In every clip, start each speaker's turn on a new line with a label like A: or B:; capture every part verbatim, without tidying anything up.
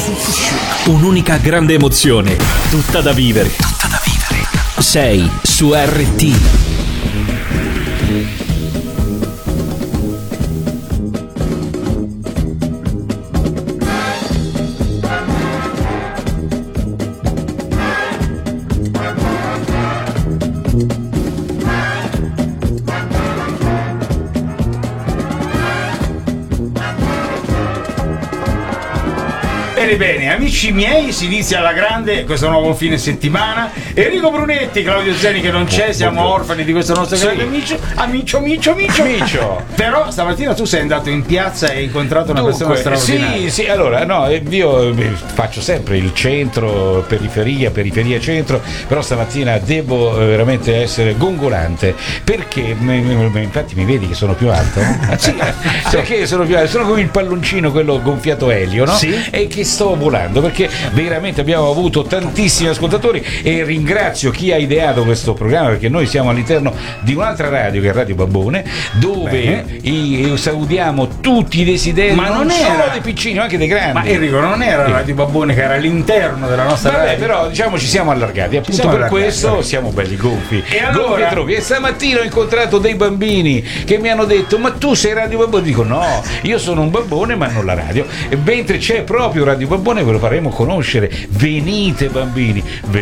A: Un'unica grande emozione, tutta da vivere. Tutta da vivere. Sei su R T.
B: Bene, bene, amici miei, si inizia alla grande questo nuovo fine settimana. Enrico Brunetti, Claudio Zeni che non c'è, siamo orfani di questo nostro grande amico, amico, amico, amico, amico. Però stamattina tu sei andato in piazza e hai incontrato una
C: Dunque,
B: persona straordinaria.
C: Sì, sì, allora, no, io faccio sempre il centro, periferia, periferia, centro, però stamattina devo veramente essere gongolante, perché, infatti mi vedi che sono più alto? Sì, perché sono più alto, sono come il palloncino, quello gonfiato elio, no?
B: Sì.
C: E che sto volando, perché veramente abbiamo avuto tantissimi ascoltatori e ringrazio chi ha ideato questo programma, perché noi siamo all'interno di un'altra radio che è Radio Babbone, dove i, salutiamo tutti i desideri,
B: ma non,
C: non
B: era
C: solo dei piccini ma anche dei grandi.
B: Ma Enrico, non era Radio Babbone che era all'interno della nostra
C: Vabbè,
B: radio?
C: però diciamo ci siamo allargati, appunto
B: siamo
C: per
B: allargati,
C: questo
B: vabbè.
C: siamo belli gonfi.
B: E allora?
C: Gonfi e troppi. E stamattina ho incontrato dei bambini che mi hanno detto: ma tu sei Radio Babbone? Dico no, io sono un babbone ma non la radio. E mentre c'è proprio Radio Babbone ve lo faremo conoscere. Venite bambini,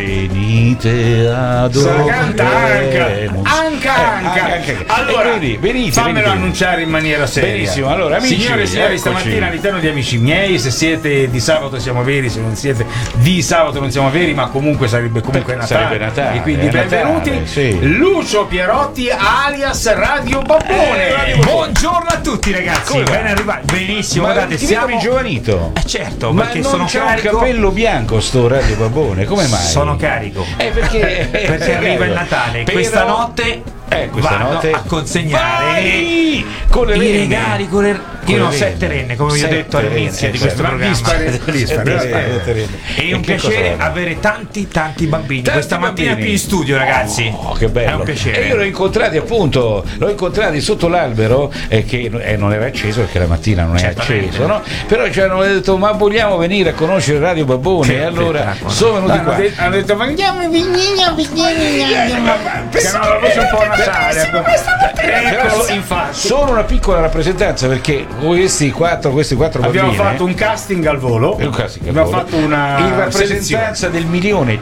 C: venite ad
B: canta anche anche anche allora
C: quindi, venite,
B: fammelo
C: venite,
B: annunciare in maniera seria.
C: Benissimo, allora amici,
B: signore e signori,
C: eccoci.
B: stamattina all'interno di Amici miei, se siete di sabato siamo veri, se non siete di sabato non siamo veri, ma comunque sarebbe comunque Natale,
C: sarebbe Natale,
B: e quindi
C: è
B: benvenuti
C: Natale, sì.
B: Lucio Pierotti alias Radio Babbone.
C: Eh, Radio Babbone.
D: Buongiorno a tutti ragazzi,
C: Come va?
D: ben arrivati, benissimo,
C: Ma
D: guardate,
C: ti
D: siamo
C: vedo rigiovanito.
D: Eh certo,
C: Ma
D: perché
C: non
D: sono
C: c'è
D: carico.
C: un capello bianco sto Radio Babbone, come mai?
D: Sono carico.
C: Eh, perché,
D: Perché arriva il Natale,
C: Però-
D: questa notte
C: Eh, questa
D: vado
C: notte
D: a consegnare
C: Vai! Con le
D: i
C: renne.
D: regali con le
C: Con
D: io
C: le
D: ho
C: renne.
D: sette renne, come vi ho
C: Sette
D: detto all'inizio
C: renne,
D: di questo
C: ma
D: programma.
B: dispare- dispare-
C: Dispare-
B: dispare.
D: È un
C: E che
D: piacere
C: cosa?
D: avere tanti tanti bambini
C: Tanti
D: questa mattina
C: bambini.
D: qui in studio, ragazzi.
C: Oh, che bello.
D: È un piacere.
C: E io l'ho incontrati appunto, l'ho incontrati sotto l'albero eh, che eh, non era acceso perché la mattina non è
D: Certamente.
C: acceso, no? Però ci hanno detto ma vogliamo venire a conoscere Radio Babbone,
D: Che
C: e allora
D: spettacolo.
C: sono venuti
B: hanno,
C: qua.
B: de- hanno detto ma andiamo vignino vignino che hanno la voce un po' nasale. Eccolo, infatti
C: Sono una piccola rappresentanza perché questi quattro, questi quattro
B: abbiamo
C: bambini
B: fatto un casting al volo.
C: un casting al
B: abbiamo
C: volo,
B: fatto una
C: in rappresentanza del milione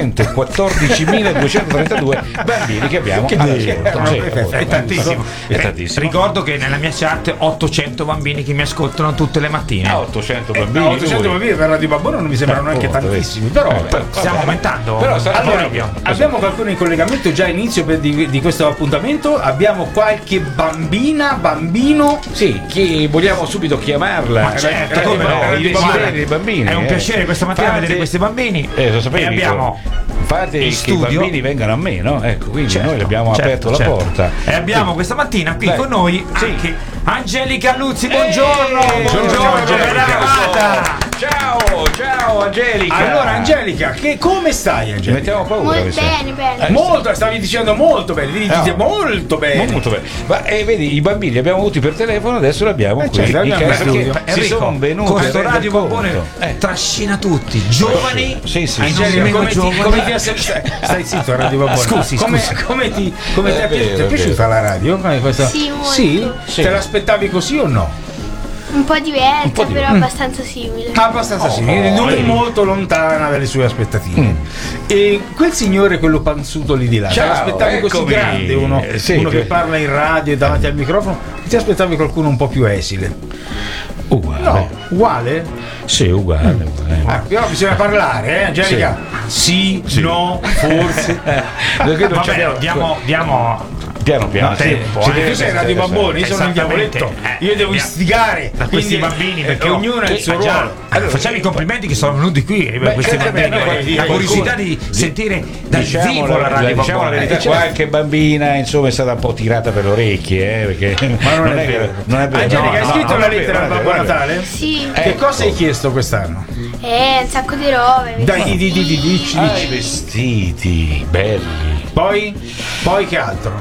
C: cinquecentoquattordicimiladuecentotrentadue bambini che abbiamo
B: Che
C: all'ascolto.
B: dici?
C: Sì,
D: È tantissimo.
C: È
D: Eh,
C: tantissimo.
D: Ricordo che nella mia chat ottocento bambini che mi ascoltano tutte le mattine.
C: Ah, ottocento
B: Eh,
C: bambini.
B: no, ottocento
C: lui.
B: bambini per Radio Babbone non mi sembrano
C: Eh,
B: neanche
C: oh,
B: tantissimi,
C: vedi.
B: però
C: Eh,
B: beh,
D: Stiamo
C: vabbè.
D: aumentando.
C: Però sarà
B: allora,
C: meglio.
B: abbiamo qualcuno in collegamento già a inizio per- di, di questo appuntamento. Abbiamo qualche bambina, bambino.
C: Sì, chi vogliamo subito chiamarla?
D: Ma certo,
C: Eh,
D: come
C: eh,
D: no,
C: eh,
D: i
C: i
D: desideri
C: desideri dei bambini.
D: È un
C: eh.
D: piacere questa mattina
C: Fate-
D: vedere questi bambini.
C: Eh, lo sapevi,
D: e abbiamo
C: fate
D: in
C: che i
D: studio-
C: bambini vengano a me, no? Ecco, quindi
D: Certo,
C: noi abbiamo
D: certo,
C: aperto
D: certo.
C: la porta.
D: E abbiamo
C: Sì.
D: questa mattina qui
C: Dai.
D: con noi
C: Sì.
D: anche Angelica Luzzi, buongiorno!
C: Eh,
D: buongiorno,
B: Angelica.
D: ben arrivata!
C: Ciao, ciao Angelica.
B: Allora, Angelica, che, come stai, Angelica?
C: mettiamo paura.
E: Molto
C: questa.
E: bene, bene.
C: Eh,
B: Molto, stavi dicendo molto bene, devi
C: No.
B: dire molto bene.
C: Molto bene. Ma eh, vedi, i bambini li abbiamo avuti per telefono, adesso li abbiamo
B: Eh,
C: qui.
B: certo,
C: in
B: abbiamo
C: casa,
B: in studio.
C: perché si
D: Enrico,
C: sono venuti
D: questo
C: a rendere
D: Radio Babbone
C: conto. Eh.
D: trascina tutti, giovani.
C: Sì, sì,
B: Angelica,
D: meno
B: come ti,
D: giovani.
B: come ti è sem- stai, stai zitto, Radio Babbone.
D: Scusi,
B: come,
D: scusi.
B: come ti, come ti
C: È
B: è, pi-
C: vero,
B: ti è
C: è
B: piaciuta la radio? Come questa-
E: Sì, molto.
B: Sì?
C: Sì.
B: Te l'aspettavi così o no?
E: Un po' diversa,
C: Un po' di-
E: però
C: Mm.
E: abbastanza simile.
B: Abbastanza
C: Oh,
B: simile, non
C: vedi.
B: molto lontana dalle sue aspettative.
C: Mm.
B: E quel signore, quello panzuto lì di là, te
C: Ciao,
B: l'aspettavi così
C: eccomi.
B: grande, uno,
C: Eh, sì,
B: uno che
C: che-
B: parla in radio e davanti al microfono, ti aspettavi qualcuno un po' più esile?
C: Uguale.
B: No, uguale?
C: Sì, uguale. uguale.
B: Ah, però bisogna parlare, eh, Angelica? Sì,
C: Sì.
B: no, forse.
C: Perché non
D: Vabbè,
C: c'abbiamo-
D: diamo, diamo
C: piano piano.
D: No,
C: sì.
D: tempo,
C: Sì,
D: eh.
B: Tu sei Radio Babbone, io sono il
D: Esattamente.
B: diavoletto.
D: Eh,
B: Io devo
D: via-
B: istigare
D: da questi
B: quindi,
D: bambini,
B: eh,
D: perché
B: ognuno ha il suo
D: Ah, già.
B: ruolo.
D: Allora, facciamo i complimenti che sono venuti qui, eh,
C: Beh,
D: questi
C: certo,
D: bambini.
C: beh,
D: eh, la
C: beh,
D: curiosità
C: di-
D: di sentire dal
C: Diciamo
D: vivo
C: la,
D: la radio
C: diciamo la
D: Babbone.
C: verità,
B: Eh, certo.
C: qualche bambina insomma è stata un po' tirata per le orecchie, eh, perché
B: Ma non è
C: che-
B: vero.
C: non è vero.
B: Angelica,
C: No,
B: hai
C: no,
B: scritto
C: no,
B: la
C: non è
B: lettera al
C: vero,
B: Babbo
C: non è vero.
B: Natale?
E: Sì,
C: Eh.
B: Che cosa hai chiesto quest'anno?
E: eh, un sacco di robe.
B: Dai, di, di, di, di, dici,
C: Ah,
B: dici.
C: i vestiti belli.
B: Poi? Poi che altro?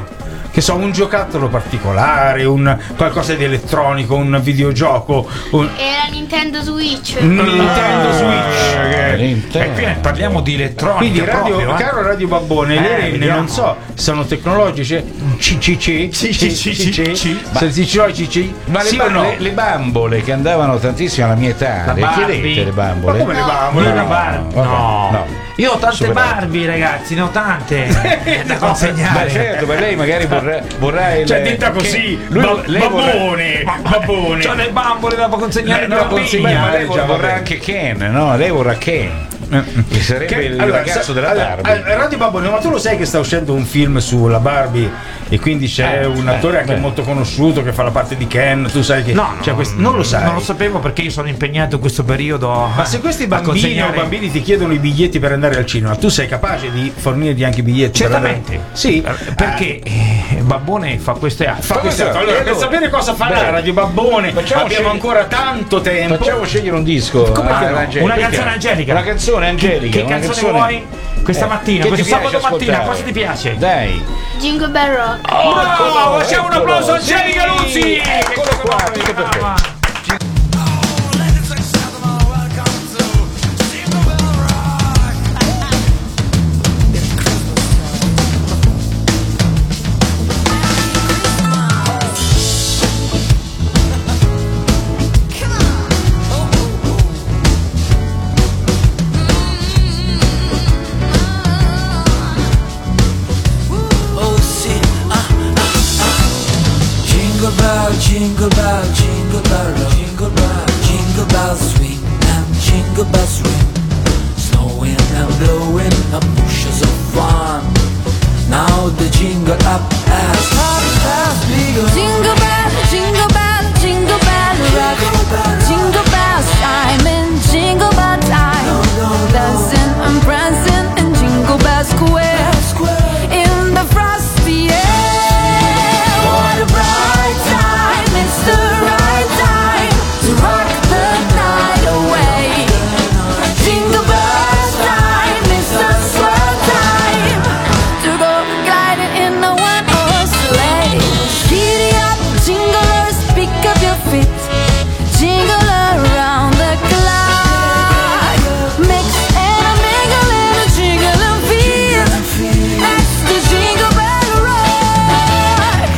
B: che so, un giocattolo particolare, un qualcosa di elettronico, un videogioco, un
E: E la Nintendo Switch.
B: Nintendo Switch.
C: Ah,
B: che-
C: Nintendo.
D: E qui parliamo di elettronica.
B: Quindi radio,
D: proprio, eh.
B: caro Radio Babbone,
D: Eh,
B: le renne
D: vediamo.
B: non so, sono tecnologiche, C C C,
D: Sì, sì, sì, sì, sì.
B: se si dice C C,
C: Ma le,
B: sì
C: ba-
B: o no?
C: le, le bambole che andavano tantissimo alla mia età,
D: La
C: le
D: Barbie.
C: chiedete le bambole?
B: Ma come le bambole?
D: Io la
B: No,
D: Barbie,
C: vabbè,
D: no.
C: no.
D: Io ho tante
C: Superato.
D: Barbie, ragazzi, ne ho tante da
C: Ma
D: consegnare.
C: certo, per lei magari vorrà, vorrà il,
B: Cioè, detta così,
C: che lui-
B: ba-
C: lei vorrà-
B: babbone, babbone.
D: C'ho le bambole da consegnare,
C: No,
D: da
C: beh, ma
D: consegnare.
C: lei vorrà,
B: già,
C: vorrà
B: vabbè.
C: anche Ken, no? Lei vorrà Ken. Che sarebbe
B: Che-
C: il
B: allora,
C: ragazzo
B: sa-
C: della
B: allora,
C: Barbie.
B: eh, Radio Babbone, ma tu lo sai che sta uscendo un film sulla Barbie e quindi c'è
C: Eh,
B: un
C: eh,
B: attore anche
C: beh.
B: molto conosciuto che fa la parte di Ken, tu sai che
D: No,
B: c'è
D: no,
B: questo- non lo sai.
D: Non lo sapevo perché io sono impegnato in questo periodo.
B: Ma se questi
D: a
B: bambini o
D: consegnare-
B: bambini ti chiedono i biglietti per andare al cinema, tu sei capace di fornirgli anche i biglietti? per
D: Certamente.
B: andare- Sì,
D: Eh, Perché eh, Babbone fa queste altre.
B: Fa questo.
C: Allora,
B: Allora, per
C: allora,
B: sapere cosa farà
C: beh,
B: Radio Babbone,
C: facciamo
B: abbiamo
C: scegli-
B: ancora tanto tempo.
C: Facciamo scegliere un disco.
B: Come
C: a
B: che no?
C: Angelica.
D: Una canzone angelica.
C: Una canzone angelica.
D: Che
C: una
D: canzone vuoi? Questa
C: Eh,
D: mattina,
C: che ti
D: questo
C: piace
D: sabato mattina,
C: ascoltare?
D: cosa ti piace?
C: Dai.
E: Jingle Bell Rock.
D: Bravo, facciamo un
C: eccolo.
D: applauso a Angelica
C: Sì,
D: Luzzi!
C: eccolo qua, tutto perfetto.
D: Brava.
F: Jingle bell, jingle bell, jingle bell, rock. Jingle bell, jingle bell swing and jingle bell swing. Snowing and blowing and bushes of fun. Now the jingle up has has begun.
G: Jingle bell, jingle bell, jingle bell rock. Jingle bells chime in jingle bell time. Dancing and prancing in Jingle Bell Square. In the frosty air. What a bright time, it's the right time to rock the night away. Jingle bells time, it's the swell time to go gliding in a one-horse sleigh. Giddy up, jinglers, pick up your feet. Jingle around the clock. Mix and a mingle and a jingle and feel. That's the Jingle Bell Rock.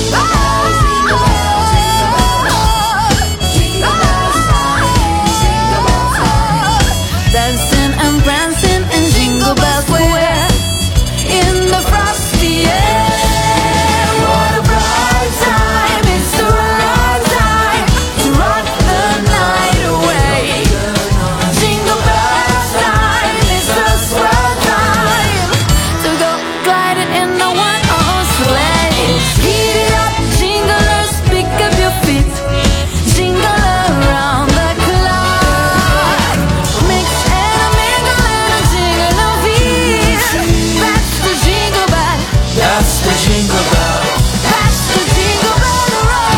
G: Dancing and prancing in Jingle Bell Square. In the frosty air. What a bright time, it's the right time to rock the night away. Jingle bells time, it's the swell time to go gliding in the one-horse sleigh. Giddy up, jinglers, pick up your feet. Jingle around the clock. Mix and a mingle and a jingle and feel. That's the Jingle Bell.
F: That's the jingle bell.
G: That's the Jingle Bell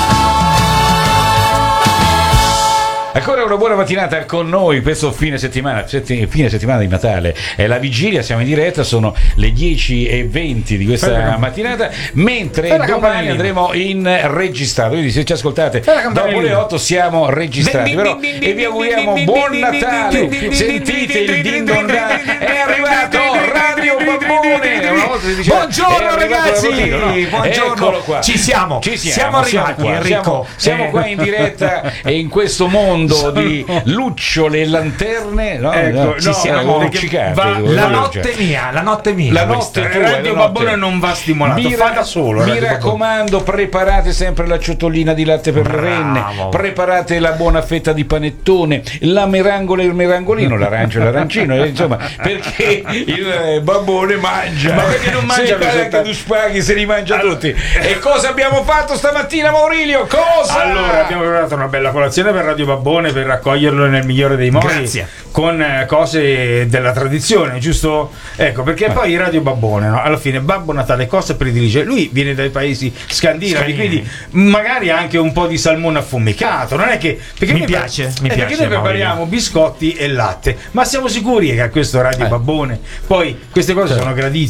G: Rock.
C: Ancora una buona mattinata con noi questo fine settimana, setti- fine settimana di Natale. È la vigilia, siamo in diretta, sono le dieci e venti di questa
B: Fai la-
C: mattinata, mentre
B: Fai la
C: domani
B: campanellina.
C: andremo in registrato. Quindi se ci ascoltate
B: Fai la
C: dopo
B: campanellina.
C: le otto siamo registrati.
D: Din,
C: Però,
D: din, din,
C: e vi
D: din,
C: auguriamo
D: din,
C: buon
D: din,
C: Natale.
D: din, din,
C: Sentite
D: din,
C: il
D: din,
C: din
D: din,
C: don
D: din,
C: dan.
D: din,
C: È arrivato Radio Babbone. Una volta si diceva,
D: Buongiorno,
C: è arrivato
D: ragazzi.
C: Babbonino, no?
D: Buongiorno.
C: Eccolo qua.
D: Ci siamo.
C: Ci siamo,
D: Siamo arrivati,
C: qua.
D: Enrico.
C: Siamo, siamo
D: Eh.
C: qua in diretta e in questo mondo di lucciole e lanterne, no?
B: Ecco,
C: No,
B: no,
C: ci siamo
B: perché
C: luccicati.
B: va-
C: devo
D: La
C: dire.
D: notte mia, la notte mia.
C: La
D: questa.
C: notte
B: Eh,
C: tua,
B: Radio
C: la notte.
B: Babbone non va stimolato,
C: Mi
B: fa
C: ra-
B: da solo.
C: Mi
B: Radio Babbone.
C: raccomando, preparate sempre la ciotolina di latte per le renne,
D: Bravo.
C: preparate la buona fetta di panettone, la merangola e il merangolino, l'arancio e l'arancino, eh, insomma, perché il eh, Babbone mangia.
B: Ma perché non mangia
C: Se
B: lui
C: pare
B: soltanto-
C: che tu spaghi se li mangia
B: Allora-
C: tutti. E cosa abbiamo fatto stamattina, Maurilio? Cosa?
B: Allora, abbiamo preparato una bella colazione per Radio Babbone per raccoglierlo nel migliore dei modi.
D: Grazie.
B: Con eh, cose della tradizione, giusto? Ecco, perché poi Radio Babbone, no? Alla fine Babbo Natale cosa predilige? Lui viene dai paesi scandinavi,
D: Scandinavi.
B: quindi magari anche un po' di salmone affumicato. Non è che perché
D: Mi
B: noi-
D: piace,
B: eh,
D: mi
B: perché
D: piace,
B: noi prepariamo
D: Maurizio.
B: biscotti e latte, ma siamo sicuri che a questo Radio
C: Eh.
B: Babbone poi queste cose
C: Certo.
B: sono gradite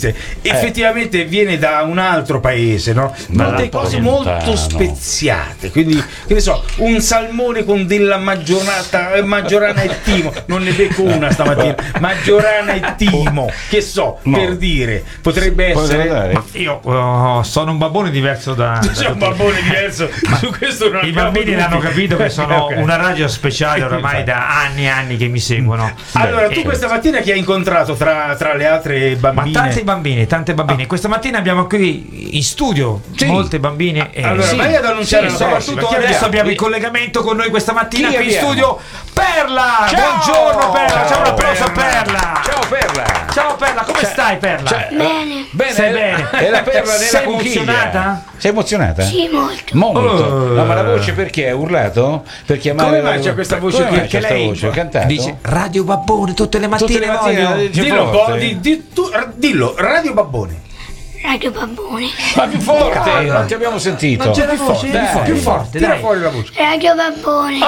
B: effettivamente viene da un altro paese, no? Molte cose molto speziate, quindi che ne so, un salmone con della maggiorata, eh, maggiorana e timo, non ne becco una stamattina, maggiorana e timo, che so,
C: No.
B: per dire, potrebbe essere.
C: dare?
D: Io oh, sono un babbone diverso da. da
B: C'è un
D: tutti.
B: babbone diverso, su questo non
D: I
B: abbiamo
D: bambini
B: dubbi.
D: l'hanno capito che sono
B: Ok.
D: una radio speciale oramai da anni e anni che mi seguono.
B: Allora, tu
D: Eh,
B: questa mattina chi hai incontrato tra, tra le altre
D: Ma
B: bambine?
D: tante bambine, tante bambine. Questa mattina abbiamo qui in studio
B: Sì.
D: molte bambine. eh,
B: Allora,
D: sì.
B: vai ad annunciare
D: Sì,
B: la
D: soprattutto
B: prossima. Chi
D: adesso
B: abbiamo?
D: abbiamo in collegamento con noi questa mattina
C: Chi
D: qui in
C: abbiamo?
D: studio Perla!
C: Ciao!
D: Buongiorno Perla! Ciao, un applauso a
B: Perla.
D: Perla!
C: Ciao Perla.
D: Ciao Perla, come stai Perla?
C: Cioè,
E: Bene.
C: Bene,
D: Stai
C: è-
D: bene?
C: È la perla nella
D: Sei
C: conchiglia.
D: emozionata?
C: Sei emozionata?
E: Sì, molto.
C: Molto.
D: Oh.
C: No, ma la voce perché? Hai urlato? Per chiamare
B: Come mai c'è questa voce
C: Come
B: qui?
C: mai c'è
B: Che
C: questa
B: lei
C: voce? Hai cantato?
D: Dice Radio Babbone tutte le mattine,
C: Tutte le mattine
D: voglio.
C: dice
B: Dillo un
C: forte.
B: po', di, di- tu- dillo, Radio Babbone.
E: Radio Babbone.
C: Ma più forte,
D: Calma.
C: non ti abbiamo sentito.
D: Non c'è la voce,
C: Dai.
D: più forte,
B: Tira
D: dai.
B: fuori la voce.
E: Radio Babbone.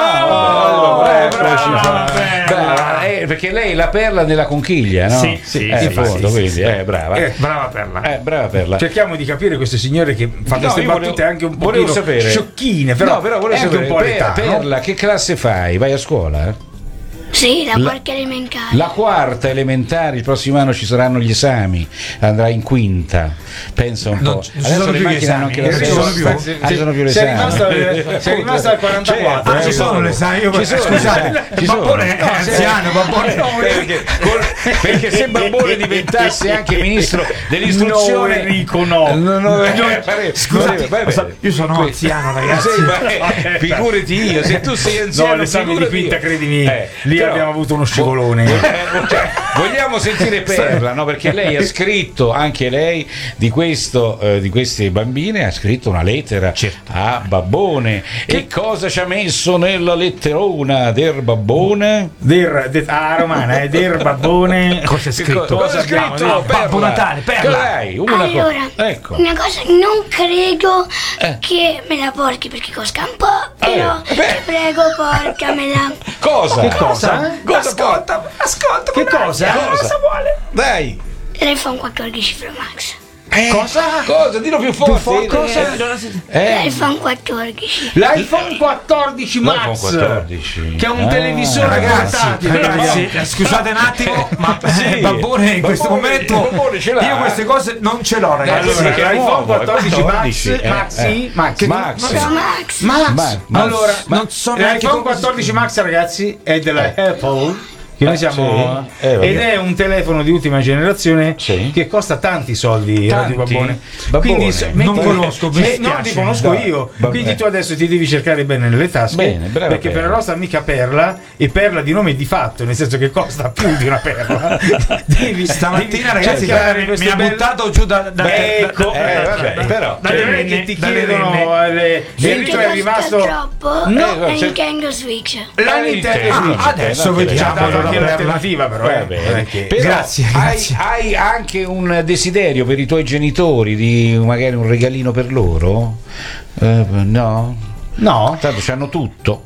C: Oh,
D: brava,
C: eccoci qua.
D: Perla.
C: Brava, eh, perché lei è la perla nella conchiglia, no?
D: Sì, sì,
C: eh,
D: sì,
C: in fondo,
D: sì,
C: vedi,
D: sì.
C: eh, brava.
B: Eh,
C: Eh,
D: Brava Perla.
C: brava perla.
B: Cerchiamo di capire questo signore che fa
C: No,
B: queste
C: io
B: battute
C: volevo-
B: anche un
C: volevo
B: po'
C: sapere.
B: sciocchine, però,
C: no, però volevo
B: è anche
C: sapere,
B: un po'
C: Per-
B: l'età, no?
C: Perla, che classe fai? Vai a scuola?
E: Sì, la
C: La-
E: quarta elementare.
C: La quarta elementare, il prossimo anno ci saranno gli esami, andrà in quinta. Pensa un
D: Non
C: po'.
D: ci- non ci
C: Adesso
D: sono
C: le
D: più gli
C: macchine hanno anche
D: esami,
C: la
D: non ci
C: sesta.
D: sono più?
C: Ah, ci sono più le
B: Sei
C: esami.
B: rimasto al- sei rimasto al quarantaquattro.
D: Ah, ci
B: eh,
D: sono le sai, io
C: Ci sono,
D: scusate,
C: le sai, ci sono.
D: Babbone è
C: No,
D: anziano, Babbone.
C: No, perché, col- perché se Babbone diventasse anche ministro dell'istruzione,
B: No, Enrico, no.
C: no, no, eh,
B: No,
C: pare-
D: Scusate,
C: vai bene.
D: io sono anziano, ragazzi.
C: Sì, ma, eh, figurati io, se tu sei anziano,
B: No, l'esame di
C: figurati
B: quinta,
C: io.
B: credimi,
C: Eh,
B: lì
C: però-
B: abbiamo avuto uno scivolone.
C: Eh, cioè, vogliamo sentire Perla, no? Perché lei ha scritto, anche lei, di questo eh, di queste bambine, ha scritto una lettera a Babbone. E cosa ci ha messo nella letterona del Babbone?
B: Der, de- ah, romana, è Der Babbone.
D: Cosa è scritto?
C: Cosa ha
D: Abbiamo,
C: scritto?
D: no,
C: Perla?
D: Babbo Natale, Perla.
C: Cosa hai? Una
E: Allora,
C: cosa. Ecco.
E: una cosa, non credo
C: Eh.
E: che me la porti perché costa un po', però
C: Eh, beh.
E: ti prego portamela.
C: Cosa?
B: Che cosa?
C: Cosa?
D: Ascolta, ascolta.
B: Che cosa?
C: Cosa vuole? Dai.
E: L'iPhone quattordici Pro Max.
C: Eh, cosa? Cosa? Dillo più forte.
D: Cosa?
C: Eh,
E: L'iPhone quattordici.
B: L'iPhone quattordici
C: L'iPhone
B: Max,
C: quattordici.
B: che è un
C: Ah.
B: televisore
D: Ragazzi,
B: portatile.
D: ragazzi, eh, scusate un attimo, ma
C: Sì.
D: eh, Babbone in questo
C: Babbone-
D: momento
C: Babbone ce l'ha.
D: io queste cose non ce l'ho, ragazzi.
B: Allora,
C: Sì, che è
B: l'iPhone
C: nuovo, è
B: quattordici
C: quattordici,
B: Max,
C: eh,
B: Maxi,
C: eh.
B: Max,
C: Max.
E: Pro Max.
B: Max.
C: Ma- ma-
B: allora,
C: ma-
D: non so neanche
B: l'iPhone
D: come-
B: quattordici Max, ragazzi, è della
C: Eh.
B: Apple. Che noi siamo,
C: sì. Eh, vabbè.
B: ed è un telefono di ultima generazione
C: Sì.
B: che costa tanti soldi,
C: Tanti?
B: Radio Babbone.
C: Babbone.
B: Quindi, se-
D: Non
B: metti-
D: conosco, mi
B: eh,
D: dispiace.
B: non ti conosco
C: Dai,
B: io.
C: vabbè.
B: Quindi tu adesso ti devi cercare bene nelle tasche.
C: Bene, brava
B: perché per
C: Perla.
B: la nostra amica Perla, e Perla di nome di fatto, nel senso che costa più di una perla. devi,
D: Stamattina,
B: devi
D: ragazzi,
B: cercare
D: mi
B: queste
D: ha
B: belle-
D: buttato giù da, da,
B: Beh,
D: da-
B: ecco,
D: da-
C: eh,
D: da-
C: vabbè,
D: da-
C: però-
D: dalle
B: Cioè,
D: renne,
B: che ti
D: dalle
B: chiedono
D: renne.
B: eh, le-
E: Se
B: Enrico
E: ti
B: è rimasto
E: costa troppo,
B: No,
E: la
C: c'è-
E: Nintendo Switch.
B: la
C: Eh,
B: Nintendo
C: Nintendo,
B: Switch.
C: ah,
D: adesso
C: Nintendo,
D: vediamo
B: Ci ha dato
D: allora
B: anche
D: Perla.
B: l'alternativa, però
C: Va
B: eh.
C: bene.
B: Non è che-
C: Però
D: Grazie,
C: hai,
D: grazie.
C: hai anche un desiderio per i tuoi genitori di magari un regalino per loro? Eh, no?
B: No?
C: Tanto c'hanno tutto.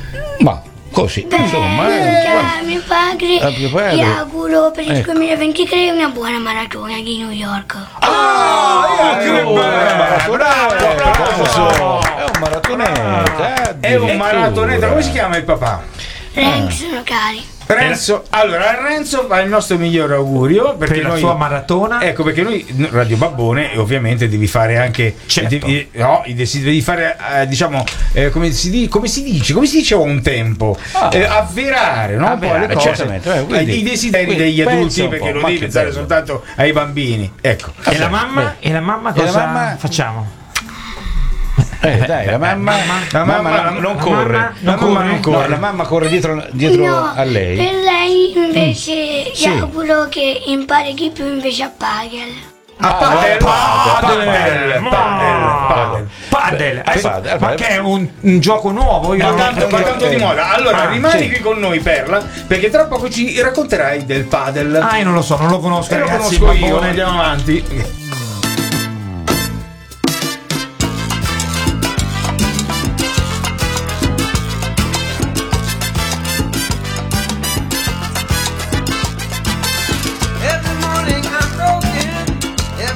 C: Ma così, insomma, eh,
E: Beh,
C: guarda.
E: a mio padre,
C: A mio padre.
E: gli auguro per il
C: Ecco.
E: duemilaventitré una buona maratona di New York.
C: Ah,
B: che
C: è un
B: bello!
C: maratoneta,
B: Bravo!
C: è un maratoneta,
B: È un
C: addirittura.
B: maratoneta, come si chiama il papà?
E: Renzo sono cari.
B: Renzo, allora a Renzo va il nostro migliore augurio perché
D: Per la
B: noi,
D: sua maratona.
B: ecco perché noi Radio Babbone e ovviamente devi fare anche
D: Certo.
B: devi, no, i desi- devi fare eh, diciamo eh, come, si di- come si dice come si diceva un tempo eh, avverare no? Un po'
C: Avverare,
B: le cose,
C: certamente, eh, quindi-
B: eh, i desideri
C: quindi
B: degli
C: pensa
B: adulti
C: un
B: perché
C: po',
B: non
C: ma
B: devi
C: che
B: pensare
C: bello.
B: soltanto ai bambini, ecco.
D: E la mamma? E la mamma
C: E la
D: cosa
C: mamma?
D: facciamo?
C: Eh, dai, la mamma,
B: La mamma-
C: mamma
B: la-
C: non
D: la
C: corre.
D: mamma
B: non corre.
C: No,
B: corre.
C: la mamma corre dietro, dietro
E: No,
C: a lei.
E: per lei invece gli
C: Sì.
E: auguro che impari di più invece a Pagel.
B: A padel,
C: padel,
B: padel,
D: padel,
B: padel,
D: Padel,
C: Eh,
D: eh,
C: padel,
D: ma
C: padel.
D: che è un, un gioco nuovo? Io
B: Ma
D: non-
B: tanto, ma tanto di moda. Allora,
D: Ah,
B: rimani
C: sì.
B: qui con noi, Perla, perché tra poco ci racconterai del padel.
D: Ah, io non lo so, non lo conosco,
B: E lo
D: ragazzi.
B: conosco io,
D: Babbone.
B: andiamo avanti.
H: Every morning I'm broken,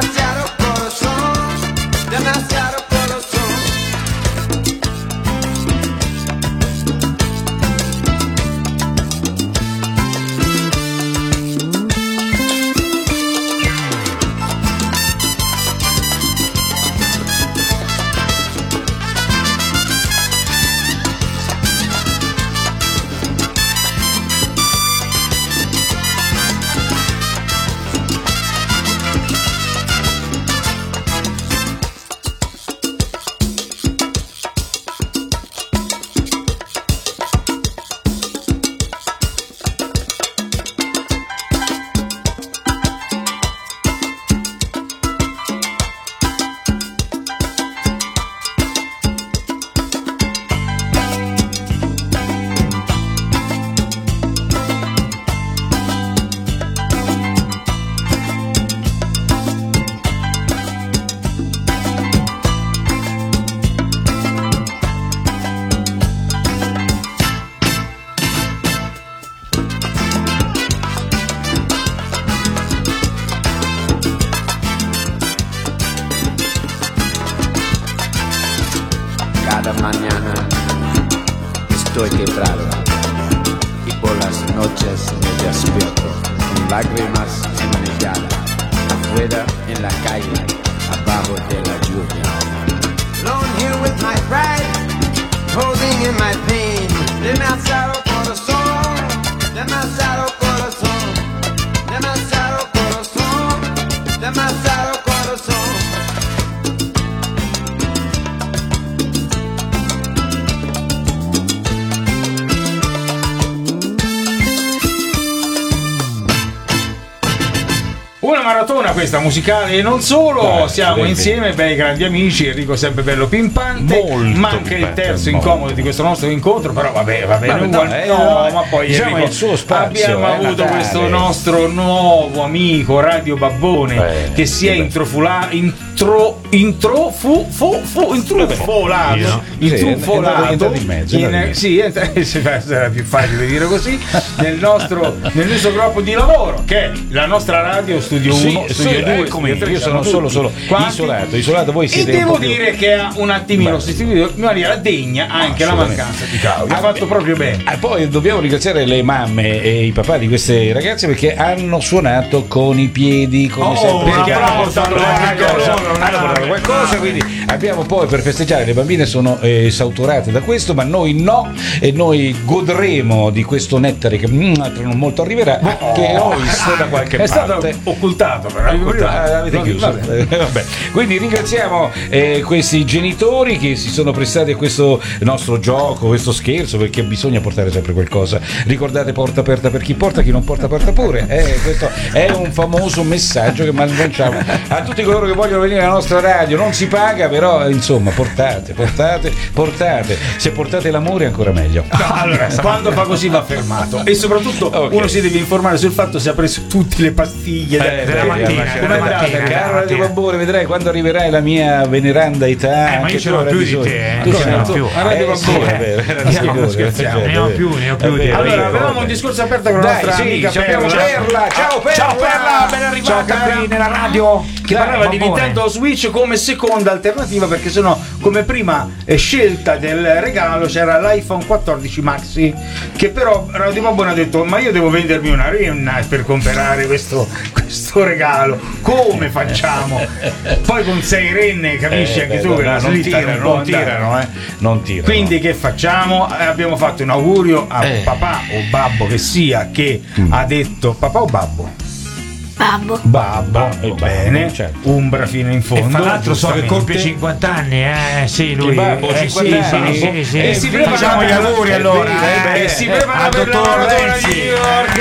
F: demasiado corazón, demasiado corazón.
H: Cada mañana estoy quebrado y por las noches me despierto con lágrimas en mi cara, afuera en la calle, abajo de la lluvia.
F: Alone here with my pride, holding in my pain. Demasiado corazón, demasiado corazón, demasiado corazón, demasiado corazón.
B: Una maratona questa musicale e non solo,
C: Dai,
B: siamo
C: vedi.
B: insieme, bei grandi amici, Enrico sempre bello pimpante,
C: Molto
B: manca il
C: pimpante,
B: terzo
C: molto.
B: incomodo di questo nostro incontro, però vabbè, va bene,
C: Vabbè,
B: uguale-
C: dai,
B: no,
C: eh,
B: ma poi
C: diciamo
B: Enrico,
C: il suo spazio,
B: abbiamo
C: è
B: avuto
C: Natale.
B: questo nostro nuovo amico Radio Babbone
C: Beh,
B: che si è
C: vabbè.
B: introfula, intro, intro, fu, fu, fu, intrufolato,
C: Sì,
B: intrufolato,
C: è entrato in mezzo, è
B: in-
C: entrato in
B: sì, entra- sì, sarà più facile dire così, nel nostro, nel nostro gruppo di lavoro, che è la nostra radio Studio
C: Sì,
B: uno,
C: sì,
B: Studio due,
C: eccomi,
B: Studio tre,
C: io
B: siamo
C: sono solo,
B: tutti
C: solo
B: quanti.
C: isolato, isolato, voi
B: E
C: siete un
B: devo
C: po' più-
B: dire che ha un attimino
C: Beh.
B: sostituito in maniera degna anche la
C: assolutamente.
B: mancanza di Claudio. Ha
C: Ah,
B: fatto
C: beh.
B: proprio bene.
C: Ah, poi dobbiamo ringraziare le mamme e i papà di queste ragazze perché hanno suonato con i piedi come
B: Oh,
C: sempre.
B: un
C: Perché hanno
B: applauso,
C: portato
B: un
C: qualcosa,
B: applauso,
C: hanno
B: un
C: portato
B: applauso.
C: qualcosa, quindi abbiamo poi per festeggiare, le bambine sono eh, esautorate da questo, ma noi no, e noi godremo di questo nettare che mm, tra non molto arriverà, che ho visto da qualche
B: È stato
C: parte.
B: occultato però.
C: Ah, avete chiuso.
B: Vabbè.
C: Eh, vabbè. Quindi ringraziamo eh, questi genitori che si sono prestati a questo nostro gioco, questo scherzo, perché bisogna portare sempre qualcosa. Ricordate, porta aperta per chi porta, chi non porta porta pure. Eh, questo è un famoso messaggio che lanciamo a tutti coloro che vogliono venire alla nostra radio. Non si paga, però insomma portate, portate, portate. Se portate l'amore ancora meglio.
B: No, allora, quando fa così va fermato e soprattutto
C: Ok.
B: uno si deve informare sul fatto se ha preso tutte le pastiglie
C: Eh,
B: della
C: beh,
B: mattina.
C: ma-
B: Come è
C: ma-
B: andata?
D: mattina,
B: Caro?
C: Caro Radio Babbone, vedrai quando arriverai la mia veneranda età.
D: Eh, ma
C: anche
D: io ce
C: tu
D: n'ho
C: avrai
D: più di
C: bisogno.
D: te, eh.
C: Tu
D: Io
C: ce
D: ce
C: n'ho
D: n'ho
C: più.
D: più.
C: Ah,
B: Radio
C: sì,
B: Babbone.
C: è vero, era
D: No,
C: sicuro,
D: scherziamo,
C: è
D: ne ho
C: vero,
D: più, ne ho
C: è
D: più di
C: vero,
D: te.
B: Allora,
C: io-
B: avevamo un discorso aperto con la
C: Dai,
B: nostra
C: sì,
B: amica
C: ci abbiamo
B: Perla.
C: Perla. Ciao Perla.
D: Ciao Perla, ben arrivata
B: Ciao, cara.
D: qui nella radio.
B: Che parlava di
D: Babbone.
B: Nintendo Switch come seconda alternativa, perché sennò come prima eh, scelta del regalo c'era l'iPhone quattordici Maxi, che però Radio Babbone ha detto ma io devo vendermi una renna per comprare questo, questo regalo, come facciamo? Poi con sei renne capisci
C: Eh,
B: anche
C: beh,
B: tu che
C: no,
B: la
C: non
B: slitta
C: tirano,
B: può
C: non
B: andare.
C: tirano, eh. Non tirano.
B: Quindi che facciamo? Eh, Abbiamo fatto un augurio a
C: Eh.
B: papà o babbo che sia, che ha detto papà o babbo?
E: Babbo.
B: Babbo,
C: eh, babbo,
B: bene,
C: certo.
B: Umbra fino in
D: E
B: fondo.
D: fra l'altro so che
B: giustamente.
D: compie cinquanta anni, eh sì, lui.
C: babbo,
D: eh,
C: cinquanta
D: sì,
C: anni?
D: sì, sì, sì.
B: E si prepara
D: Facciamo
B: per
D: gli
B: la-
D: auguri
B: eh,
D: allora.
B: beh,
D: eh,
B: e si
D: eh,
B: prepara
D: al
B: per la
D: dottor
B: maratona
D: Renzi.
B: di New York.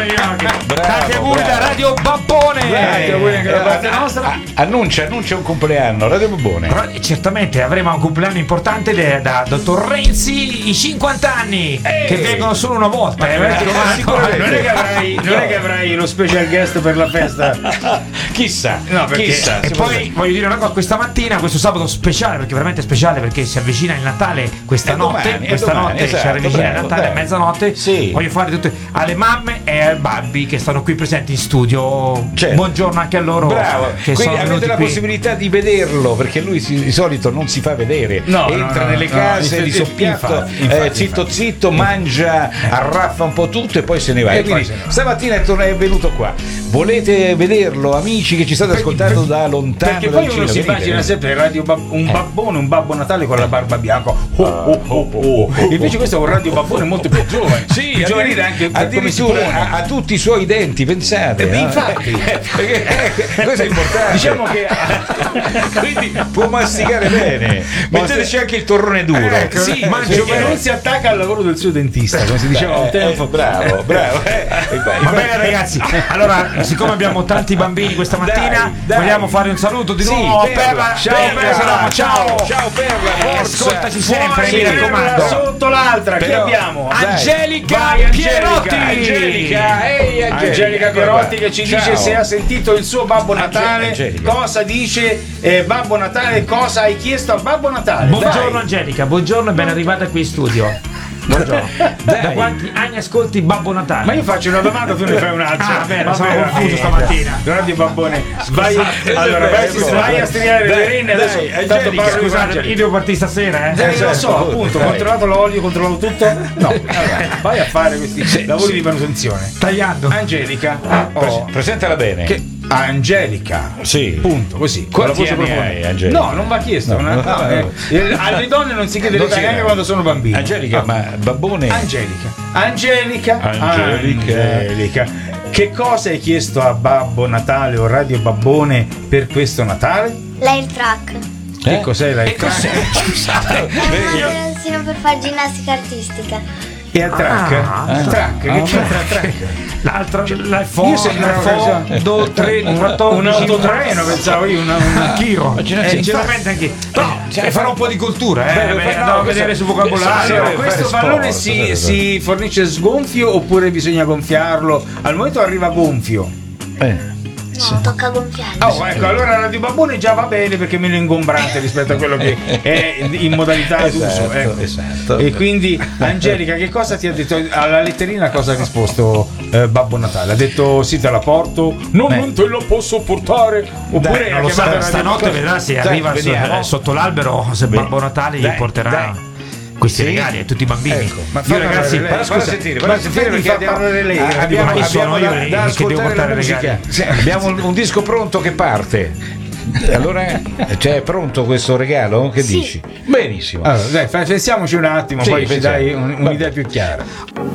D: Eh,
C: Bravo,
D: Tanti auguri
C: bravo.
D: da Radio Babbone.
B: Tanti auguri anche da
C: Eh,
B: parte
C: a-
B: nostra.
C: a- Annuncia, annuncia un compleanno, Radio Babbone.
D: Però, eh, certamente avremo un compleanno importante de- da dottor Renzi, i cinquanta anni, che vengono solo una volta. Eh, mi raccomando.
B: Non è che avrai, non è che avrai lo special guest per la festa.
C: Chissà,
B: No, perché-
C: chissà.
D: E
C: si
D: poi
C: potrebbe-
D: voglio dire una cosa, questa mattina, questo sabato speciale, perché veramente speciale, perché si avvicina il Natale questa
C: È
D: notte,
C: domani, è
D: questa
C: domani,
D: notte si
C: esatto,
D: avvicina il
C: bravo,
D: Natale a
C: bravo.
D: mezzanotte.
C: Sì.
D: Voglio fare tutte alle mamme e ai babbi che stanno qui presenti in studio.
C: Certo.
D: Buongiorno anche a loro.
C: Bravo,
D: che
C: quindi
D: sono
C: avete
D: venuti
C: la
D: qui.
C: possibilità di vederlo, perché lui si- di solito non si fa vedere,
B: No,
C: entra
B: no, no,
C: nelle
B: no,
C: case
B: infatti,
C: di soppiatto,
B: infatti, infatti,
C: eh, zitto
B: infatti.
C: zitto, mangia, arraffa un po' tutto e poi se ne va.
B: E
C: E
B: poi
C: quindi
B: se ne va.
C: stamattina è, torn- è venuto qua. Volete vederlo, amici che ci state ascoltando da lontano?
B: Perché
C: dal
B: poi uno
C: cinema?
B: si
C: Venite,
B: immagina
C: venite.
B: sempre il radio bab- un babbone, un babbo Natale con la barba bianca. Oh, oh, oh, oh. Invece questo è un radio babbone molto più giovane.
C: Sì,
B: più giovanile anche per come si
C: addirittura
B: pone.
C: ha, ha tutti i suoi denti, pensate.
B: Eh,
C: no?
B: infatti.
C: Perché, eh, questo è importante.
B: Diciamo che
C: Quindi può masticare bene. Metteteci anche il torrone duro.
B: Ecco,
C: sì,
B: mangio
C: sì,
B: bene.
C: eh.
B: Non si attacca al lavoro del suo dentista, come si diceva un
C: Eh,
B: tempo.
C: eh, bravo, bravo. eh.
D: Va bene ragazzi, allora siccome abbiamo tanti bambini questa mattina,
C: Dai, dai.
D: vogliamo fare un saluto di
C: Sì,
D: nuovo a
C: Perla.
D: Perla.
C: Ciao,
D: Perla,
C: Perla.
D: ciao.
C: Ciao Perla, forza.
D: Ascoltaci sempre,
B: Fuori
D: mi
B: Perla,
D: raccomando.
B: sotto l'altra, chi
C: Però-
B: abbiamo?
C: Dai.
D: Angelica
B: Vai,
D: Pierotti.
C: Angelica, ehi Angelica.
B: Angelica Pierotti che ci
C: Ciao.
B: dice se ha sentito il suo Babbo
C: Ange-
B: Natale,
C: Angelica.
B: cosa dice eh, Babbo Natale, cosa hai chiesto a Babbo Natale.
D: Buongiorno
B: Dai.
D: Angelica, buongiorno e ben arrivata qui in studio. Buongiorno. Da
C: Dai.
D: quanti anni ascolti Babbo Natale?
B: Ma io faccio una domanda, tu ne fai un'altra.
D: Ah, bene,
B: Va
D: sono
B: bene,
D: confuso
B: eh,
D: stamattina.
B: Radio Babbone, vai, allora, vai,
C: Scusate,
B: vai a striare le
C: dai,
B: renne adesso.
C: dai,
B: Tanto
C: Angelica,
B: parlo di
D: Scusate,
B: Angelica.
D: io devo partire stasera, eh?
B: Eh, lo
C: certo,
B: so, appunto,
C: dai.
B: controllato l'olio, controllato tutto? No, allora, vai a fare questi lavori di manutenzione.
D: Tagliando.
B: Angelica,
C: Pres-
B: oh,
C: presentala bene.
B: che Angelica,
C: Sì.
B: punto, così, con la
C: Quanti
B: voce
C: anni
B: profonda.
C: hai, Angelica?
B: No, non va chiesto.
C: No,
B: una-
C: no,
B: no,
C: no,
B: eh,
C: no.
B: eh, alle donne non si chiede
C: Non
B: l'età
C: si
B: neanche
C: chiede.
B: quando sono bambini.
C: Angelica,
B: Ah.
C: ma Babbone.
B: Angelica, Angelica,
C: Angelica.
B: Angelica. Che cosa hai chiesto a Babbo Natale o Radio Babbone per questo Natale?
E: L'air track.
B: Che cos'è la
C: Che cos'è? Scusate.
E: È un ragazzino per fare ginnastica artistica.
B: E a track?
D: Ah,
B: Il track? Che
C: ah,
B: c'entra il track?
D: L'altra, la
B: Io
D: foto,
B: sembrava
D: la foto, tre,
B: un,
D: quattordici,
B: un autotreno, pensavo io, una, una...
D: Anch'io,
C: Ma ce n'è-
D: eh,
C: sì,
D: sinceramente anche no,
C: cioè,
D: farò un po' di cultura, eh,
C: Beh,
D: beh,
C: fai- no,
D: andavo a
C: questo-
D: vedere su
B: Allora,
D: vocabolario.
C: Sì,
B: questo
C: fare
B: pallone
C: sport,
B: si,
C: sì,
B: si fornisce sgonfio oppure bisogna gonfiarlo? Al momento arriva gonfio.
C: Eh.
E: No, tocca gonfiarlo.
B: Oh, ecco, allora Radio Babbone già va bene perché è meno ingombrante rispetto a quello che è in modalità d'uso.
C: Esatto,
B: Ecco.
C: esatto.
B: E quindi, Angelica, che cosa ti ha detto? Alla letterina cosa ha risposto eh, Babbo Natale? Ha detto sì, te la porto? No,
C: Beh.
B: non te la posso portare. Oppure
D: Dai, non
B: ha
D: lo so,
B: chiamato Radio
D: stanotte
B: Babbone?
D: vedrà se
C: Dai,
D: arriva su-
C: vediamo.
D: eh, sotto l'albero, se
C: Beh,
D: Babbo Natale gli
C: dai,
D: porterà
C: dai.
D: questi
C: Sì.
D: regali a tutti i bambini.
C: Ecco, ma
D: Io
B: fa
D: ragazzi,
B: parlare lei.
C: Falla
B: Scusa,
C: sentire,
B: ma
C: falla sentire
B: mi
C: perché
B: fa
C: abbiamo,
B: parlare lei,
C: ah,
B: Radio
C: abbiamo,
D: Babbone. Chi sono
C: abbiamo
D: io
C: da,
D: che
C: da
D: devo
C: ascoltare
D: portare
C: la musica.
D: regali?
C: Sì, abbiamo un, un disco pronto che parte. Allora, cioè, è pronto questo regalo? Che dici? Benissimo.
B: Allora, dai, fa- pensiamoci un attimo,
C: Sì,
B: poi ci
C: pensiamo.
B: dai un- un'idea più chiara.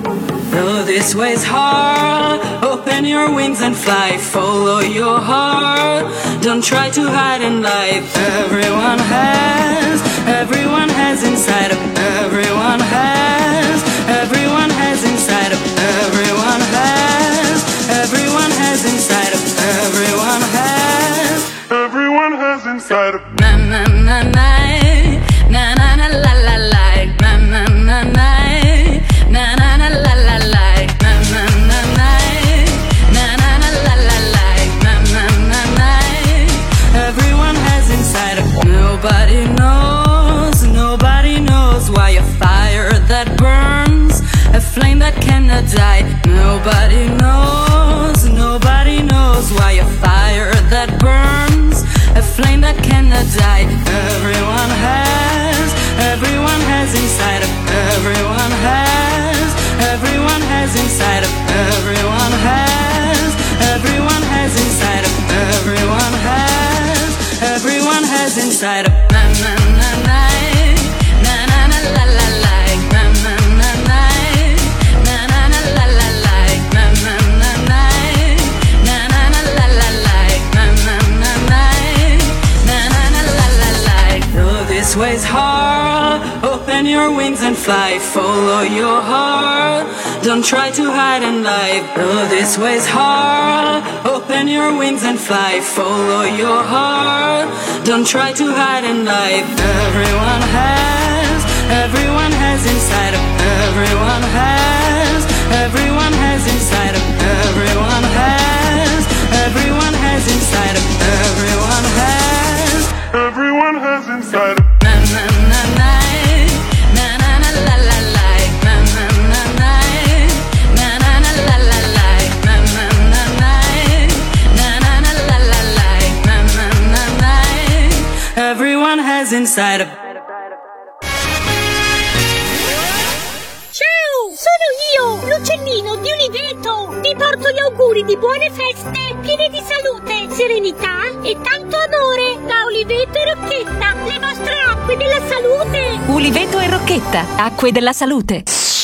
I: Though this way's hard, open your wings and fly, follow your heart, don't try to hide in life. Everyone has, everyone has inside of, everyone has, everyone has inside of, everyone has, everyone has inside of, everyone has, everyone has inside of. Na na na na, na na na la la la, na na na na. Na na na la la la, na na na na, na na na la la la, na na na na. Everyone has inside of. Nobody knows, nobody knows why a fire that burns, a flame that cannot die. Nobody knows, nobody knows why a fire that burns, a flame that cannot die. Everyone has, everyone has inside of, everyone has, everyone has inside of, everyone has, everyone has inside of, everyone has, everyone has inside of. Na na na na, na na na la la la, na na na na, na na na la la la, na na na na, na na na la la la, na na na na, na na na la la la. Though this way's hard, open your wings and fly, follow your heart, don't try to hide in life. Though this way's hard, open your wings and fly, follow your heart, don't try to hide in life. Everyone has, everyone has inside of, everyone has, everyone has inside of, everyone has,
J: stride.
I: Na na na na, na na na la la la, na na na na, na na na la la la, na na na na, na na na la la la, na na na na. Everyone has inside a.
K: Ciao, sono io, l'uccellino di Uliveto. Vi porto gli auguri di buone feste, piene di salute, serenità e tanto amore da Uliveto e Rocchetta, le vostre acque della salute.
L: Uliveto e Rocchetta, acque della salute.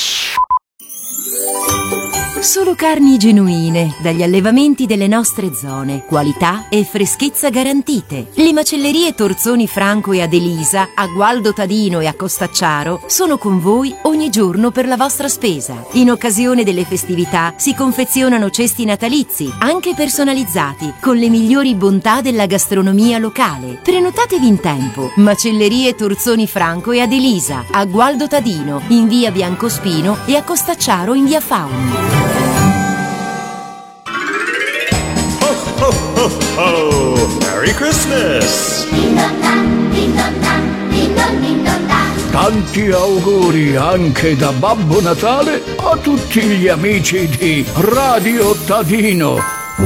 L: Solo carni genuine, dagli allevamenti delle nostre zone, qualità e freschezza garantite. Le macellerie Torzoni Franco e Adelisa, a Gualdo Tadino e a Costacciaro, sono con voi ogni giorno per la vostra spesa. In occasione delle festività si confezionano cesti natalizi, anche personalizzati, con le migliori bontà della gastronomia locale. Prenotatevi in tempo. Macellerie Torzoni Franco e Adelisa, a Gualdo Tadino, in via Biancospino e a Costacciaro in via Fauni.
J: Oh, oh, oh, Merry Christmas!
M: Tanti auguri anche da Babbo Natale a tutti gli amici di Radio Tadino.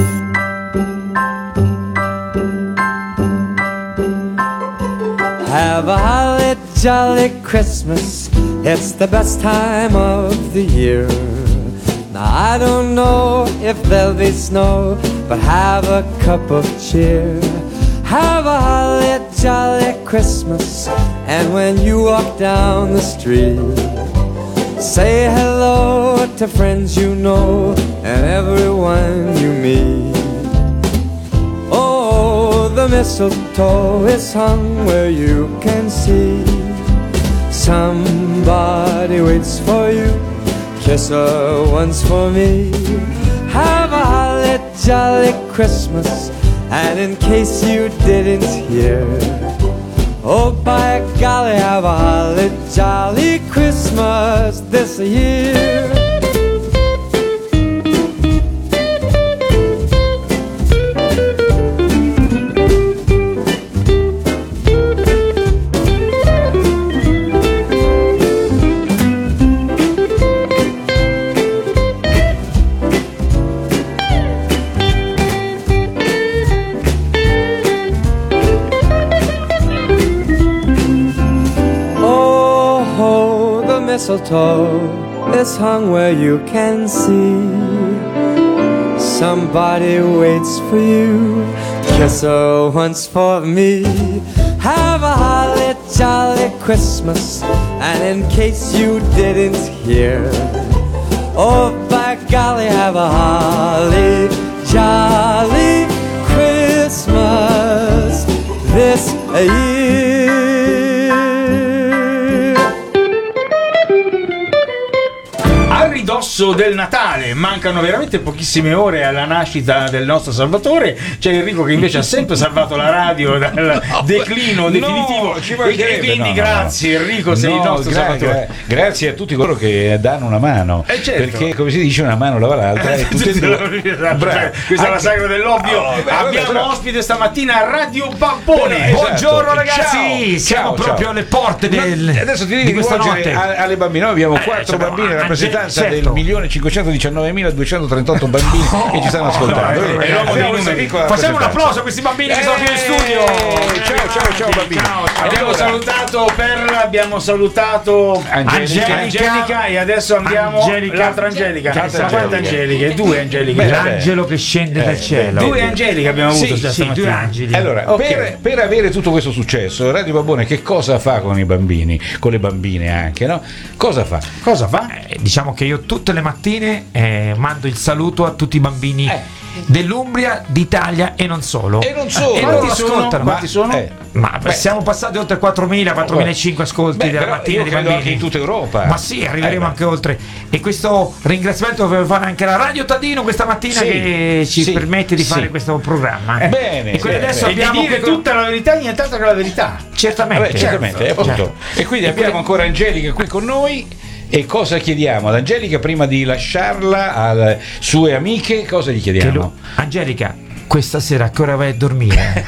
N: Have a holly jolly Christmas, it's the best time of the year. Now I don't know if there'll be snow, but have a cup of cheer. Have a holly jolly Christmas, and when you walk down the street, say hello to friends you know and everyone you meet. Oh, the mistletoe is hung where you can see. Somebody waits for you, kiss her once for me. Have a holly jolly Christmas, and in case you didn't hear, oh by golly, have a holly jolly Christmas this year. Mistletoe is hung where you can see. Somebody waits for you, kiss her once for me. Have a holly jolly Christmas, and in case you didn't hear, oh by golly, have a holly jolly Christmas this year.
B: Ridosso del Natale, mancano veramente pochissime ore alla nascita del nostro Salvatore. C'è Enrico che invece ha sempre salvato la radio dal no, declino no, definitivo, e quindi no, grazie no. Enrico, sei no, il nostro gra- Salvatore.
C: Gra- grazie a tutti coloro che danno una mano,
B: eh certo.
C: Perché come si dice una mano lava l'altra e tutte e due.
B: Cioè, questa è la sagra dell'ovvio. Oh, beh, abbiamo vabbè, però... ospite stamattina Radio Babbone.
D: Esatto. Buongiorno ragazzi,
C: ciao,
D: siamo
C: ciao,
D: proprio
C: ciao.
D: alle porte del,
C: adesso ti
D: di questa notte
C: alle bambine. Noi abbiamo
D: eh,
C: quattro
D: cioè,
C: bambine in rappresentanza
D: certo.
C: del milione cinquecentodiciannovemiladuecentotrentotto bambini oh, che ci stanno ascoltando.
B: No,
C: eh,
B: eh,
C: eh,
D: facciamo un applauso a questi bambini che sono qui in studio.
C: Ciao ciao ciao bambini.
B: Ciao, ciao. Abbiamo salutato Perla, abbiamo salutato Angelica, Angelica e adesso andiamo
D: Angelica.
B: l'altra Angelica.
C: L'altra
B: Ma quante Angeliche? Due Angeliche.
D: L'angelo che scende
C: eh,
D: dal cielo.
B: Due Angeliche abbiamo avuto
D: sì, sì, due angeli.
C: Allora,
B: okay.
C: per, per avere tutto questo successo, Radio Babbone che cosa fa con i bambini, con le bambine anche, no? Cosa fa?
B: Cosa fa?
D: Eh, diciamo che io tutte le mattine eh, mando il saluto a tutti i bambini eh. dell'Umbria, d'Italia e non solo.
C: E non solo.
D: E
B: quanti
D: loro
B: sono?
D: ascoltano.
B: Quanti sono?
D: Eh, ma beh, siamo passati oltre quattromila, quattromilacinquecento ascolti
C: beh,
D: della mattina di bambini.
C: Anche in tutta Europa.
D: Ma sì, arriveremo
C: eh,
D: anche oltre. E questo ringraziamento lo deve fare anche la Radio Tadino questa mattina, sì, che ci sì, permette di fare sì. questo programma.
C: Eh, bene.
D: E quindi
C: bene,
D: adesso
B: bene.
D: abbiamo
B: e di dire
D: che...
B: tutta la verità e nient'altro che la verità.
D: Certamente.
C: Vabbè, certamente,
D: certo.
C: appunto.
D: Certo.
C: E quindi
D: e
C: abbiamo
D: quindi...
C: ancora Angelica qui con noi. E cosa chiediamo ad Angelica prima di lasciarla alle sue amiche? Cosa gli chiediamo?
D: Lo... Angelica, questa sera a che ora vai a dormire?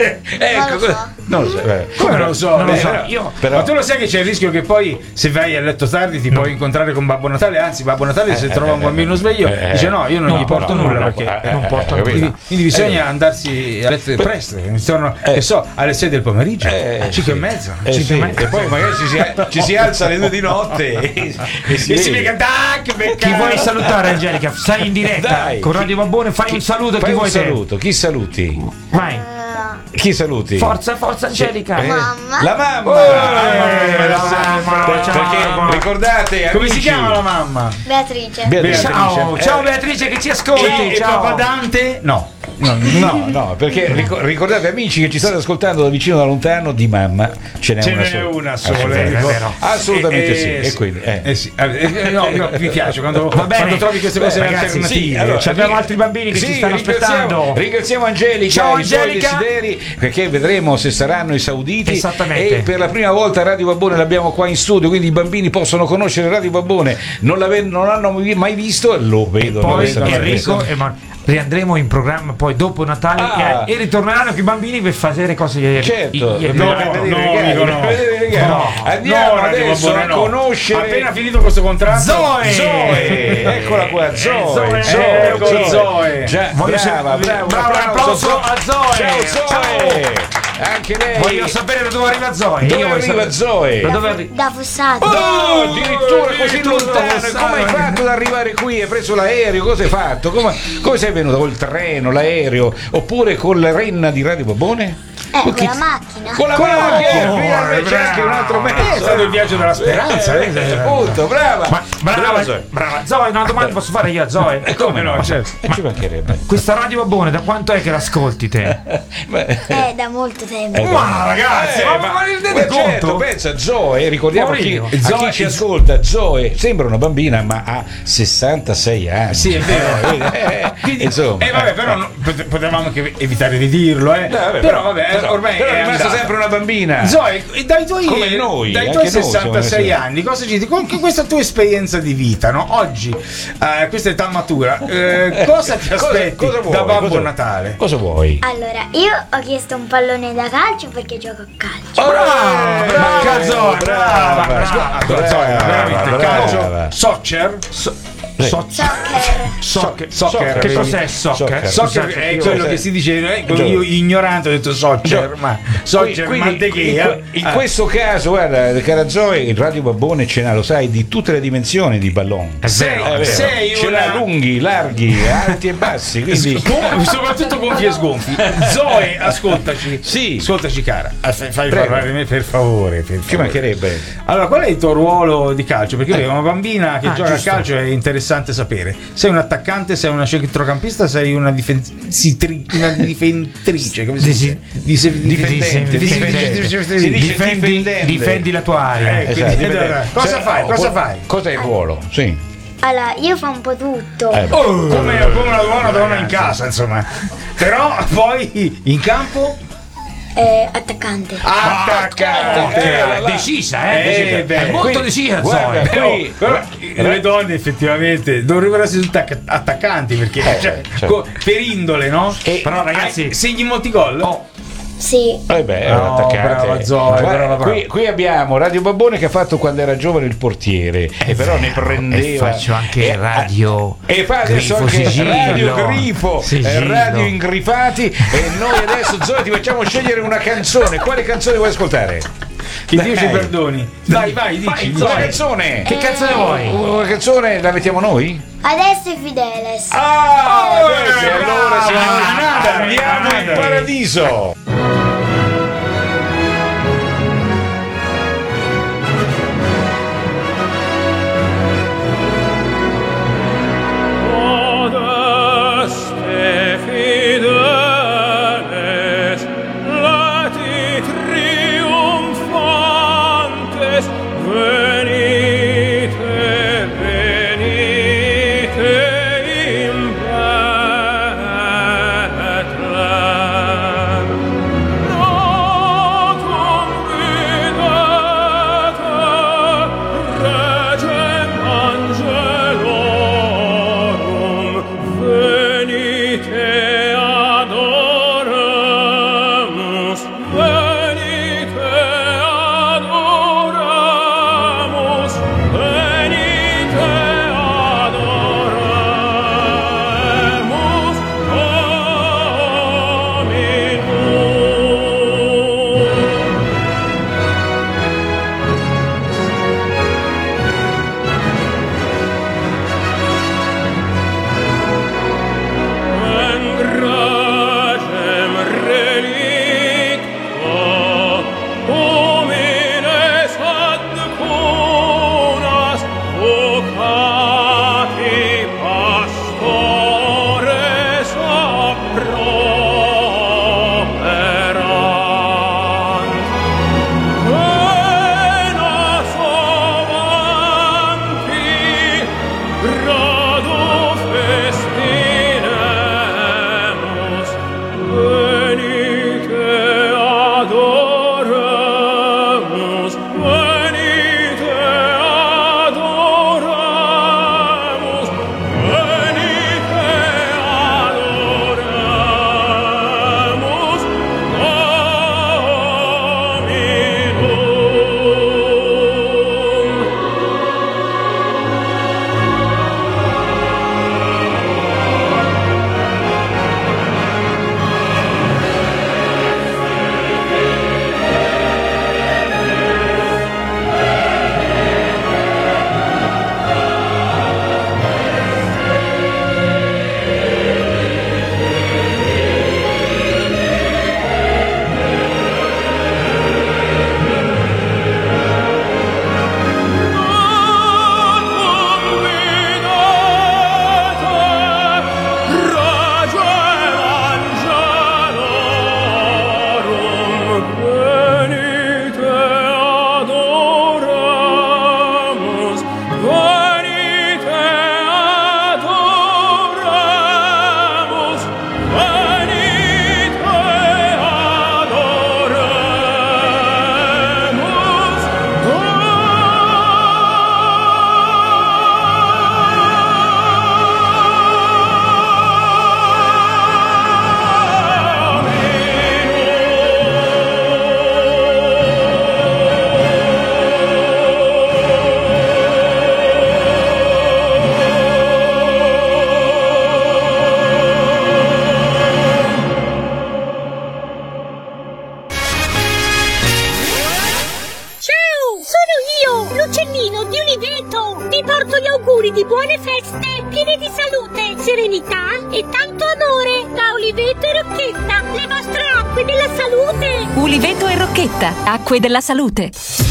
C: Ecco, non lo so.
B: Come, come non lo so?
D: Non lo
B: Eh,
D: so.
B: però-
D: Io-
C: però-
B: Ma tu lo sai che c'è il rischio che poi se vai a letto tardi ti puoi incontrare con Babbo Natale, anzi Babbo Natale se
C: Eh,
B: trova un
C: eh,
B: bambino sveglio
C: eh,
B: dice no, io non
C: no,
B: gli porto
C: no,
B: nulla
C: no,
B: perché
C: eh,
B: non
C: eh,
B: porto
C: eh,
B: nulla. Quindi,
C: capito.
B: quindi bisogna
C: Eh.
B: andarsi a letto presto, intorno
C: Eh.
B: che so, alle sei del pomeriggio,
C: Eh,
B: cinque
C: sì.
B: e mezza,
C: Eh,
B: cinque
C: sì,
B: e mezza.
C: e poi magari ci si, ci si alza alle due di notte e, e si,
B: E si
C: vede.
B: vede tac, becca.
D: Chi vuoi salutare, Angelica? Sei in diretta
C: Dai.
D: con Radio Babbone, fai un saluto a
C: Fai
D: chi
C: un
D: vuoi te.
C: saluto, chi saluti?
D: Vai.
C: Chi saluti?
D: Forza, forza Angelica.
C: Eh,
E: Mamma.
C: La mamma!
B: Oh,
C: Eh,
B: la
C: mamma,
B: mamma.
C: perché
B: Ciao.
C: ricordate,
B: Come si
C: amici,
B: chiama la mamma?
E: Beatrice.
C: Beatrice.
D: Ciao,
C: Eh,
D: ciao Beatrice che ci ascolti.
B: E, e
D: ciao.
B: Papà Dante? No.
C: No, no, no, perché ric- ricordate amici che ci state ascoltando da vicino da lontano, di mamma ce n'è
B: Ce
C: una
B: n'è
C: sola.
B: una sola,
C: Assolutamente,
B: Enrico.
C: vero. Assolutamente
B: Eh,
C: sì.
B: eh,
C: E
B: sì.
C: quindi, eh.
B: Eh sì, eh, no, no, mi piace quando,
D: Va bene.
B: quando trovi queste cose
D: Beh, ragazzi,
B: alternative.
C: Sì, allora,
D: Ci abbiamo altri bambini che
C: sì,
D: ci stanno
C: ringraziamo-
D: aspettando.
C: Ringraziamo Angelica
D: Ciao,
C: e i suoi
D: Angelica.
C: desideri, perché vedremo se saranno esauditi.
D: Esattamente.
C: E per la prima volta Radio Babbone l'abbiamo qua in studio, quindi i bambini possono conoscere Radio Babbone, non, l'ave- non l'hanno mai visto, lo vedono.
D: Poi
C: questa cosa.
D: Enrico e Mar- riandremo in programma poi dopo Natale
C: Ah.
D: e, e ritorneranno anche i bambini per fare cose.
C: Certo,
D: i- i-
C: no,
D: no,
C: vedere
B: no,
C: i regali,
B: amico, no.
C: vedere i regali.
D: No.
C: Andiamo
B: No, Radio
C: adesso
B: Babbone,
C: a
B: no.
C: conoscere
B: Appena finito questo contratto,
D: Zoe.
C: Zoe, eccola qua, Zoe,
B: Zoe,
C: Zoe,
B: ecco
C: Zoe.
B: Zoe.
C: Già,
D: Voglio
C: brava,
D: sapere-
C: brava, un
D: bravo, un applauso a Zoe.
C: Ciao Zoe. Anche lei.
D: Voglio sapere da dove arriva Zoe.
C: Dove
D: Io voglio
C: arriva
D: sapere-
C: Zoe?
D: Da dove arri-
E: Da Fossato.
C: Oh, addirittura così
D: addirittura
C: lontano,
D: Fossano.
C: come hai fatto ad arrivare qui? Hai preso l'aereo? Cosa hai fatto? Come, come sei venuto? Col treno, l'aereo? Oppure con la renna di Radio Babbone?
E: Eh, con
C: Chi-
E: la macchina.
C: Con la
B: Con la
C: macchina,
B: macchina.
C: finalmente c'è anche un altro mezzo.
B: È stato il viaggio della speranza,
C: Eh,
B: eh.
C: eh, appunto, brava.
D: Ma, brava,
C: Brava Zoe.
D: brava Zoe, una domanda posso fare io a Zoe?
C: E come no,
B: Ma-
C: certo. E ci mancherebbe.
D: Questa Radio Babbone da quanto è che l'ascolti te?
C: Beh,
E: Eh, da molto tempo.
C: Eh,
D: Ma ragazzi,
C: Eh,
D: ma,
C: ma-
D: ma vi rendete
C: ma
D: conto?
C: certo, pensa Zoe, ricordiamo a chi,
D: Poverino.
C: a chi
B: Zoe-
C: ci ascolta, Zoe sembra una bambina ma ha sessantasei anni.
B: Sì, è vero.
C: Eh,
B: Quindi,
C: insomma.
B: eh, vabbè, però no, pot- potevamo anche evitare di dirlo, eh.
C: No, vabbè,
B: però, vabbè,
C: però-
B: ormai
C: però è rimasta
B: andata.
C: sempre una bambina.
B: Zoe, e dai tuoi,
C: Come noi,
B: dai
C: anche
B: tuoi
C: noi siamo
B: sessantasei
C: esseri-
B: anni, cosa ci dici? Con che questa tua esperienza di vita, no? Oggi, eh, questa età matura, eh, cosa ti
C: Cosa-
B: aspetti
C: cosa vuoi?
B: da Babbo
C: Cosa-
B: Natale?
C: Cosa vuoi?
E: Allora, io ho chiesto un pallone da calcio perché gioco a calcio.
D: Brava, brava, Zoe, brava, brava.
B: Allora, Zoe, veramente,
C: brava.
B: calcio, soccer,
E: Soccer.
D: Soccer.
B: soccer,
D: Che
B: vedi?
D: cos'è soccer?
B: Soccer
D: Scusate,
B: è
D: io-
B: quello che si dice, eh,
C: Gio-
B: io ignorante ho detto soccer, ma soccer,
C: Quindi,
B: manteghia.
C: in, in questo caso, guarda, cara Zoe, il Radio Babbone ce n'ha, lo sai, di tutte le dimensioni di ballon.
D: È vero,
C: È vero.
B: sei
C: Ce
B: una-
C: l'ha lunghi, larghi, alti e bassi. Quindi...
B: Con- soprattutto gonfi e sgonfi. Zoe, ascoltaci.
C: Sì.
B: Ascoltaci, cara. Ah, Fai, fai
C: Prego.
B: parlare a me, per favore. Per
C: Ci
B: favore.
C: mancherebbe.
B: Allora, qual è il tuo ruolo di calcio? Perché io vedo una bambina che
D: Ah,
B: gioca
D: giusto.
B: a calcio, è interessante sapere. Sei un attaccante, sei una centrocampista, sei una, difensitri- una difentrice, come si
D: Disi-
B: dice? Dise-
C: Difendente.
B: difendente.
C: Si dice
D: Difendi,
C: difendente.
D: difendi la tua area.
B: Eh, quindi,
C: Esatto,
B: eh,
C: difendente.
B: cosa
C: Cioè,
B: fai? Cosa
C: co-
B: fai?
C: Cos'è il ruolo? Sì.
E: Allora, io fa un po' tutto.
C: Eh, beh.
B: Oh, come, come una buona donna in casa, insomma. Però poi in campo
E: Eh, attaccante.
B: attaccante.
D: Eh,
B: Eh, la- la-
D: decisa, eh?
B: Eh,
D: Decisa.
B: beh,
D: È molto
C: qui-
D: decisa,
C: guarda,
D: Zoe.
B: Però,
C: qui-
B: però
C: eh,
B: le donne effettivamente dovrebbero essere tutte attac- attaccanti perché
C: Eh,
B: cioè,
C: certo.
B: co- per indole, no?
C: E-
D: Però ragazzi,
B: Hai- segni molti gol?
D: oh,
E: Sì.
C: Eh beh, è un
B: No,
C: attaccante.
B: brava Zoe,
C: Guarda,
B: brava, brava.
C: Qui, qui abbiamo Radio Babbone che ha fatto quando era giovane il portiere e però ne prendeva
D: e faccio anche
C: e-
D: radio
C: e fa adesso
D: Grifo
C: anche
D: Sigillo.
C: Radio Grifo, eh,
D: Sigillo.
C: Radio Ingrifati e noi adesso Zoe ti facciamo scegliere una canzone. Quale canzone vuoi ascoltare?
B: Che Dio ci
C: Dai.
B: perdoni. Dai, vai, dici.
D: Vai,
B: dici.
C: Una
D: Zoe.
C: canzone.
D: Che canzone vuoi?
C: Una canzone la mettiamo noi?
E: Adesso è Fideles.
C: Ah,
B: Oh,
C: adesso,
B: brava,
C: allora signori,
B: nada,
C: andiamo
B: nada.
C: in paradiso.
J: Odeste fideles, lati triumphantes, venite, venite in Bethlehem.
K: Uccellino di Uliveto, ti porto gli auguri di buone feste, piene di salute, serenità e tanto amore da Uliveto e Rocchetta, le vostre acque della salute.
L: Uliveto e Rocchetta, acque della salute.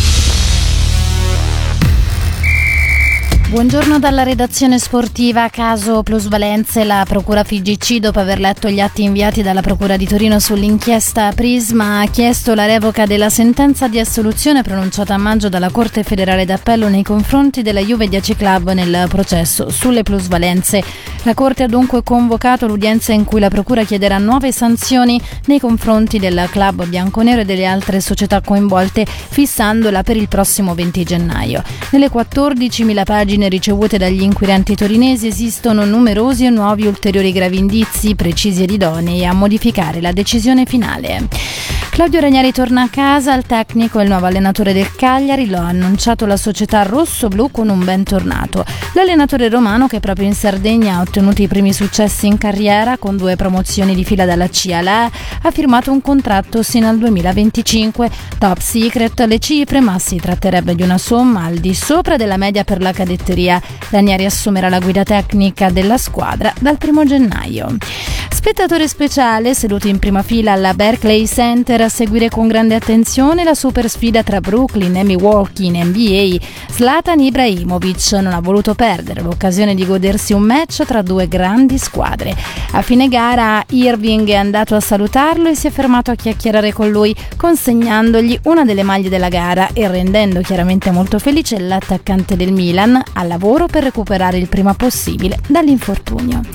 O: Buongiorno dalla redazione sportiva. Caso plusvalenze, la procura F I G C, dopo aver letto gli atti inviati dalla procura di Torino sull'inchiesta Prisma, ha chiesto la revoca della sentenza di assoluzione pronunciata a maggio dalla Corte federale d'appello nei confronti della Juve dieci Club nel processo sulle plusvalenze. La Corte ha dunque convocato l'udienza in cui la procura chiederà nuove sanzioni nei confronti del club bianconero e delle altre società coinvolte, fissandola per il prossimo venti gennaio. Nelle quattordicimila pagine ricevute dagli inquirenti torinesi esistono numerosi e nuovi ulteriori gravi indizi, precisi ed idonei a modificare la decisione finale. Claudio Ranieri torna a casa, il tecnico e il nuovo allenatore del Cagliari, lo ha annunciato la società rossoblu con un bentornato. L'allenatore romano, che proprio in Sardegna ha ottenuto i primi successi in carriera con due promozioni di fila dalla C alla A, ha firmato un contratto sino al duemilaventicinque, top secret le cifre, ma si tratterebbe di una somma al di sopra della media per la cadetteria. Ranieri assumerà la guida tecnica della squadra dal primo gennaio. Spettatore speciale, seduto in prima fila alla Barclays Center a seguire con grande attenzione la super sfida tra Brooklyn e Milwaukee in N B A, Zlatan Ibrahimovic non ha voluto perdere l'occasione di godersi un match tra due grandi squadre. A fine gara Irving è andato a salutarlo e si è fermato a chiacchierare con lui, consegnandogli una delle maglie della gara e rendendo chiaramente molto felice l'attaccante del Milan al lavoro per recuperare il prima possibile dall'infortunio.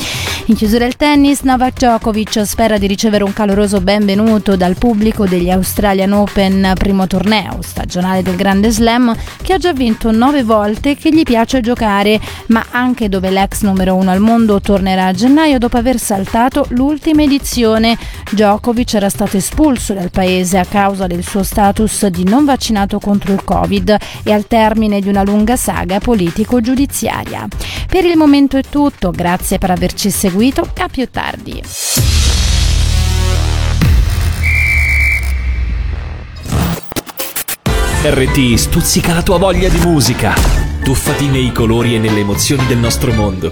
O: In chiusura il tennis, Novak Djokovic spera di ricevere un caloroso benvenuto dal pubblico degli Australian Open, primo torneo stagionale del Grande Slam, che ha già vinto nove volte e che gli piace giocare, ma anche dove l'ex numero uno al mondo tornerà a gennaio dopo aver saltato l'ultima edizione. Djokovic era stato espulso dal paese a causa del suo status di non vaccinato contro il Covid e al termine di una lunga saga politico-giudiziaria. Per il momento è tutto, grazie per averci seguito. A più tardi.
A: R T stuzzica la tua voglia di musica. Tuffati nei colori e nelle emozioni del nostro mondo.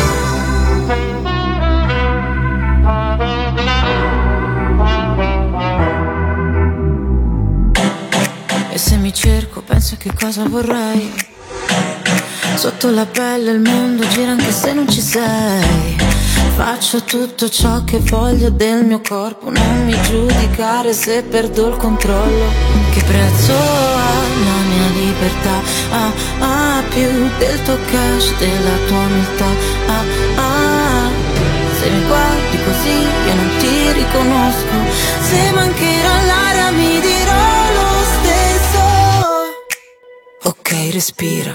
P: E se mi cerco, penso che cosa vorrei. Sotto la pelle il mondo gira anche se non ci sei. Faccio tutto ciò che voglio del mio corpo, non mi giudicare se perdo il controllo. Che prezzo ha la mia libertà? Ah, ah, più del tuo cash, della tua umiltà. Ah, ah, se mi guardi così io non ti riconosco. Se mancherà l'aria mi dirò lo stesso. Ok, respira.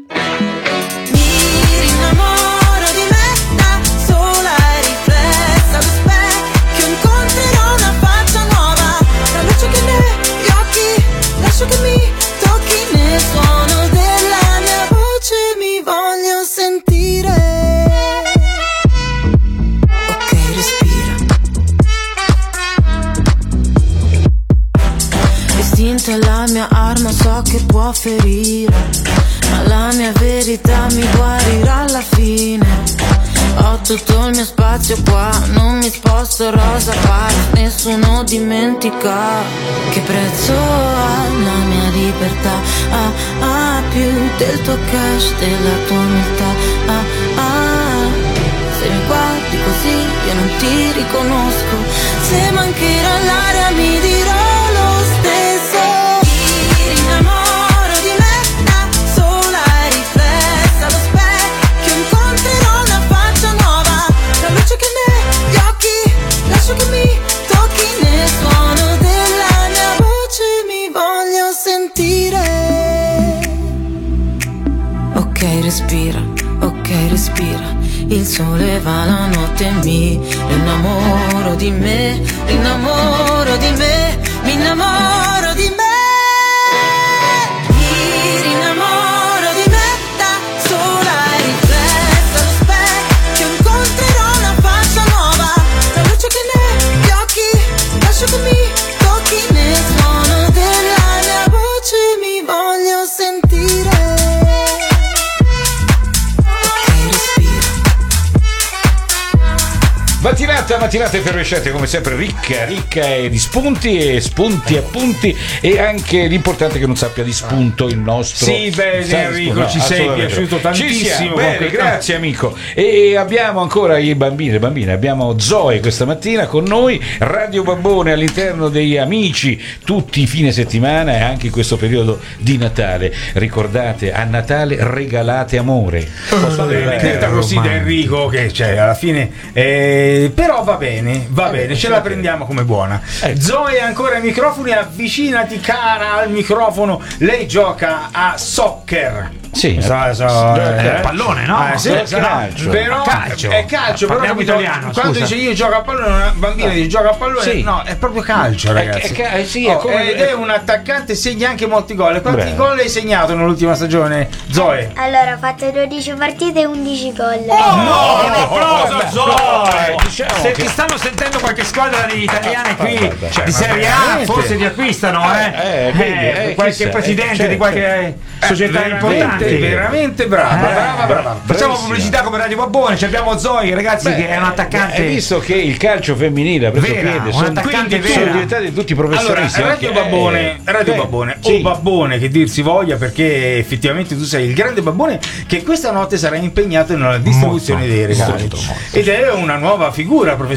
P: Lascio che mi tocchi nel suono della mia voce, mi voglio sentire. Ok, respira. L'istinto è la mia arma, so che può ferire, ma la mia verità mi guarirà alla fine. Ho tutto il mio spazio qua, non mi sposto rosa pari, nessuno dimentica che prezzo ha la mia libertà. Ah, ah, più del tuo cash, della tua umiltà. Ah, ah, se mi guardi così io non ti riconosco. Se mancherà l'aria mi dirò lo stesso. Ti rinnamoro di me da sola e riflessa allo specchio, incontrerò una faccia nuova, la luce che negli occhi, lascio che mi tocchi nel suono della mia voce, mi voglio sentire. Ok, respira, ok, respira. Il sole va, la notte mi innamoro di me, innamoro di me, mi innamoro di me. Mi rinnamoro di me da sola e riflessa allo specchio, incontrerò una faccia nuova, la luce che negli occhi, lascio che mi tocchi nel suono della mia voce, mi voglio sentire.
C: Mattinata, mattinata effervescente come sempre, ricca, ricca e di spunti e spunti e appunti, e anche l'importante è che non sappia di spunto il nostro.
B: Sì, bene Enrico, no, ci sei piaciuto tantissimo.
C: Ci siamo, bene, grazie amico. E abbiamo ancora i bambini, le bambine, abbiamo Zoe questa mattina con noi, Radio Babbone all'interno degli amici tutti i fine settimana e anche in questo periodo di Natale. Ricordate, a Natale regalate amore.
B: Posso dire, detta così da Enrico, che cioè alla fine eh, però va bene, va eh, bene, ce la prendiamo come buona. Eh. Zoe ancora ai microfoni, avvicinati cara al microfono. Lei gioca a soccer.
C: Sì,
B: so, so,
D: eh, eh, pallone, no?
B: Eh, sì,
C: è calcio.
B: Però
D: calcio.
B: È calcio, però
D: parliamo italiano.
B: Quando
D: Scusa.
B: dice io gioco a pallone, una bambina dice gioca a pallone,
C: sì.
B: No, è proprio calcio, ragazzi.
C: È, è, sì, è
B: oh,
C: come,
B: ed è un attaccante, segna anche molti gol. Quanti
C: Beh.
B: gol hai segnato nell'ultima stagione, Zoe?
E: Allora, ho fatto dodici partite e undici gol.
D: Oh,
B: no,
D: un applauso a Zoe!
C: Diciamo
D: Se
C: che...
D: ti stanno sentendo qualche squadra degli italiani qui
C: Ah, vabbè, cioè,
D: di Serie A,
B: veramente?
D: forse ti acquistano, eh?
C: Eh, quindi, eh,
D: qualche
C: chissà,
D: presidente
C: eh, certo.
D: di qualche società
B: veramente,
D: importante.
B: veramente brava,
D: Eh,
B: brava, brava.
D: Facciamo
C: bravissima.
D: pubblicità come Radio Babbone, ci abbiamo Zoe, ragazzi,
C: Beh,
D: che è un attaccante.
C: Hai visto che il calcio femminile ha preso
D: Vera,
C: piede,
D: un
C: sono,
D: attaccante
C: quindi
D: vera.
C: sono diventati tutti
B: Allora,
C: professionisti.
B: Radio
C: anche-
B: Babbone,
C: eh,
B: Radio
C: eh,
B: Babbone
C: sì.
B: o Babbone che dir si voglia, perché effettivamente tu sei il grande Babbone che questa notte sarà impegnato nella distribuzione
D: Molto,
B: dei regali.
D: molto, molto.
B: Ed è una nuova figura professionale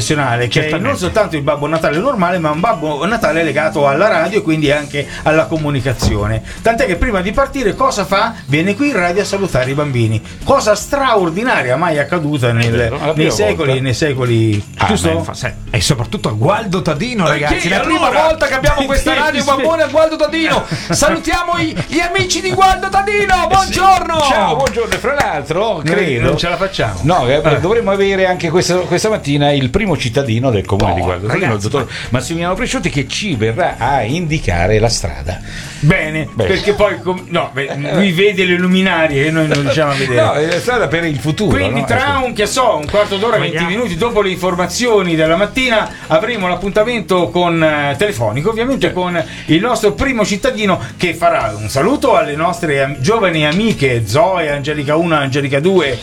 B: professionale che è non soltanto il Babbo Natale normale, ma un Babbo Natale legato alla radio e quindi anche alla comunicazione. Tant'è che prima di partire cosa fa? Viene qui in radio a salutare i bambini. Cosa straordinaria mai accaduta nel, nei secoli
D: volta.
B: e nei secoli.
D: Ah,
B: giusto?
D: ma, sai, e soprattutto a Gualdo Tadino, ragazzi.
B: Che
D: La
B: allora?
D: prima volta che abbiamo questa radio Babbone a Gualdo Tadino. Salutiamo i, gli amici di Gualdo Tadino. Buongiorno.
C: Sì. Ciao, buongiorno. Fra l'altro,
B: Noi
C: credo
B: non ce la facciamo.
C: No, eh,
B: Eh.
C: dovremmo avere anche questa, questa mattina il primo cittadino del comune
B: Oh,
C: di Gualdo Tadino, il
B: ragazzi,
C: dottor Massimiliano Presciotti, che ci verrà a indicare la strada.
B: Bene,
C: Bene.
B: perché poi com- no, beh, lui vede le luminarie e noi non riusciamo a vedere.
C: No, è la strada per il futuro.
B: Quindi
C: no?
B: tra
C: Ecco.
B: un che so, un quarto d'ora, venti
D: Vediamo.
B: minuti dopo le informazioni della mattina avremo l'appuntamento con eh, telefonico, ovviamente con il nostro primo cittadino che farà un saluto alle nostre am- giovani amiche Zoe, Angelica uno, Angelica due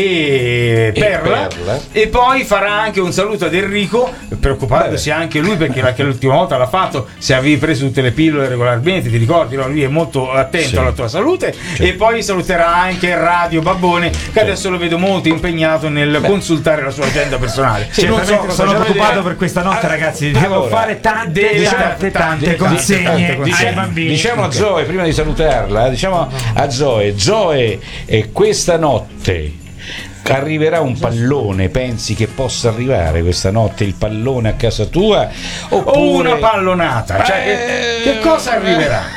B: e Perla,
C: Perla.
B: e poi farà anche un saluto ad Enrico, preoccupandosi anche lui perché la- che l'ultima volta l'ha fatto, se avevi preso tutte le pillole regolarmente, ti ricordi, no? Lui è molto attento
C: Sì.
B: alla tua salute. E poi saluterà anche Radio Babbone, che adesso lo vedo molto impegnato nel consultare la sua agenda personale.
D: Sì,
B: non so,
D: sono
B: facciamo
D: preoccupato
B: vedere.
D: per questa notte,
B: Ah,
D: ragazzi. Devo
C: allora,
D: fare tante,
B: deve-
D: tante, tante,
B: tante,
D: consegne
B: tante
D: ai
B: consegne.
D: bambini.
C: Diciamo a Zoe, prima di salutarla, diciamo a Zoe, Zoe, eh, questa notte arriverà un pallone, pensi che possa arrivare questa notte il pallone a casa tua? Oppure...
B: O una pallonata, cioè che, che cosa arriverà?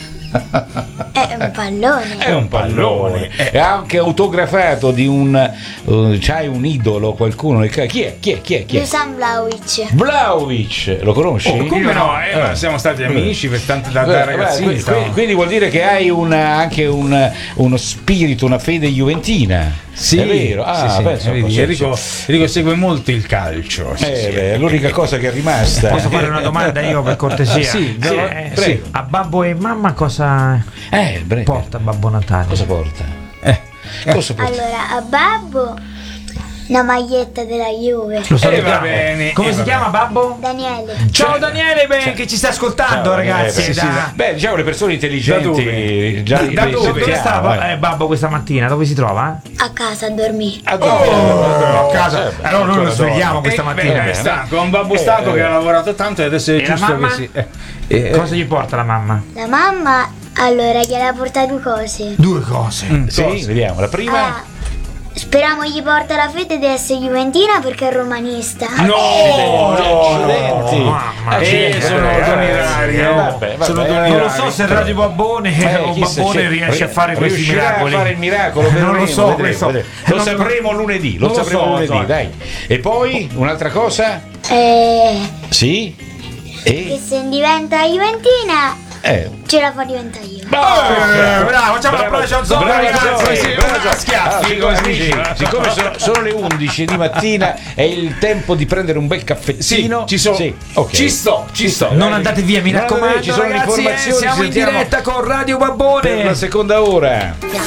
E: È un pallone.
C: È un pallone, è anche autografato di un uh, c'hai un idolo, qualcuno, chi è? Chi è? Chi è? Chi è? Chi è?
E: Dusan Vlahovic.
C: Vlahovic, lo conosci?
B: Oh, come no? Eh,
C: Eh.
B: ma siamo stati amici per tanto da,
C: Beh,
B: da
C: beh,
B: ragazzini.
C: quindi,
B: stavamo-
C: quindi vuol dire che hai una, anche un, uno spirito, una fede juventina.
B: Sì,
C: è vero. Ah,
B: sì, sì.
C: pensa un po',
B: Vedi,
C: sì,
B: Enrico,
C: sì.
B: Enrico segue molto il calcio. Sì,
C: Eh,
B: sì.
C: beh, è l'unica cosa che è rimasta.
D: Posso fare una domanda io per cortesia?
C: Sì,
D: Eh,
C: sì,
D: eh,
C: prego.
D: A babbo e mamma cosa
C: Eh, bre-
D: porta Babbo Natale?
C: cosa porta? Eh, cosa porta?
E: Allora, a Babbo una maglietta della Juve.
D: Lo salutiamo.
B: Eh, va bene,
D: Come
B: eh,
D: si
B: va
D: chiama Babbo?
E: Daniele.
D: Ciao Daniele, beh, che ci sta ascoltando,
C: Ciao,
D: ragazzi.
C: eh, beh,
D: da-
C: sì, sì. Beh, diciamo le persone intelligenti.
B: Da dove?
C: Già
B: Da
C: li-
B: dove?
C: li
D: Dove
C: sentiamo,
D: sta
C: eh.
D: eh, Babbo questa mattina? Dove si trova?
E: A casa a dormire.
C: Ah,
D: Oh, a casa.
C: eh, beh,
D: Allora noi lo
C: ancora
D: svegliamo
C: dorme.
D: questa
B: Eh,
D: mattina.
B: beh, è
C: eh,
B: stanco, è un babbo
C: eh,
B: stanco
C: eh.
B: che ha lavorato tanto e adesso è
D: E la
B: giusto
D: mamma?
B: che si. eh, eh,
D: Cosa gli porta la mamma?
E: La mamma, allora, gliela porta due cose.
D: Due cose.
C: Mm, sì, vediamo. La prima.
E: Ah, speriamo gli porta la fede di essere juventina perché è romanista.
B: No, no,
C: accidenti.
B: no.
D: Mamma
B: Eh,
C: Accidenti.
B: sono
C: Eh,
B: doni
C: eh,
B: rari,
C: eh,
B: oh.
C: vabbè, vabbè,
B: Sono
C: eh,
B: doni
D: Non lo
B: rari.
D: so se Radio Babbone
C: Eh,
D: o
C: chissà,
D: Babbone
C: c'è-
D: riesce a fare questi
C: riuscirà
D: miracoli.
C: a fare il miracolo,
D: Non lo
C: vedremo,
D: so,
C: vedremo,
D: questo-
C: vedremo. Lo
D: non-
C: sapremo lunedì, lo
D: non lo
C: sapremo
D: so,
C: lunedì,
D: so.
C: dai. E poi un'altra cosa?
E: Eh,
C: Sì?
E: che
C: E
E: se diventa juventina
C: eh
E: ce la fa diventare io.
D: Eh, bravo, facciamo un
C: Bravo,
D: applauso a Zoe,
C: bravo,
D: ragazzi.
C: Zoe,
D: Sì,
C: bravo,
D: una
C: Zoe.
D: schiaffi,
C: Allora,
D: come si
C: amici,
D: dice.
C: siccome sono, sono le undici di mattina è il tempo di prendere un bel caffettino.
B: Ci sono.
C: Sì, ok.
B: Ci sto, ci sto.
D: Non andate via, mi
C: Non andate
D: raccomando,
C: via, ci sono le
D: ragazzi, eh,
C: informazioni,
D: siamo
C: ci
D: in
C: sentiamo
D: diretta con Radio
C: per la
D: Babbone.
C: seconda ora.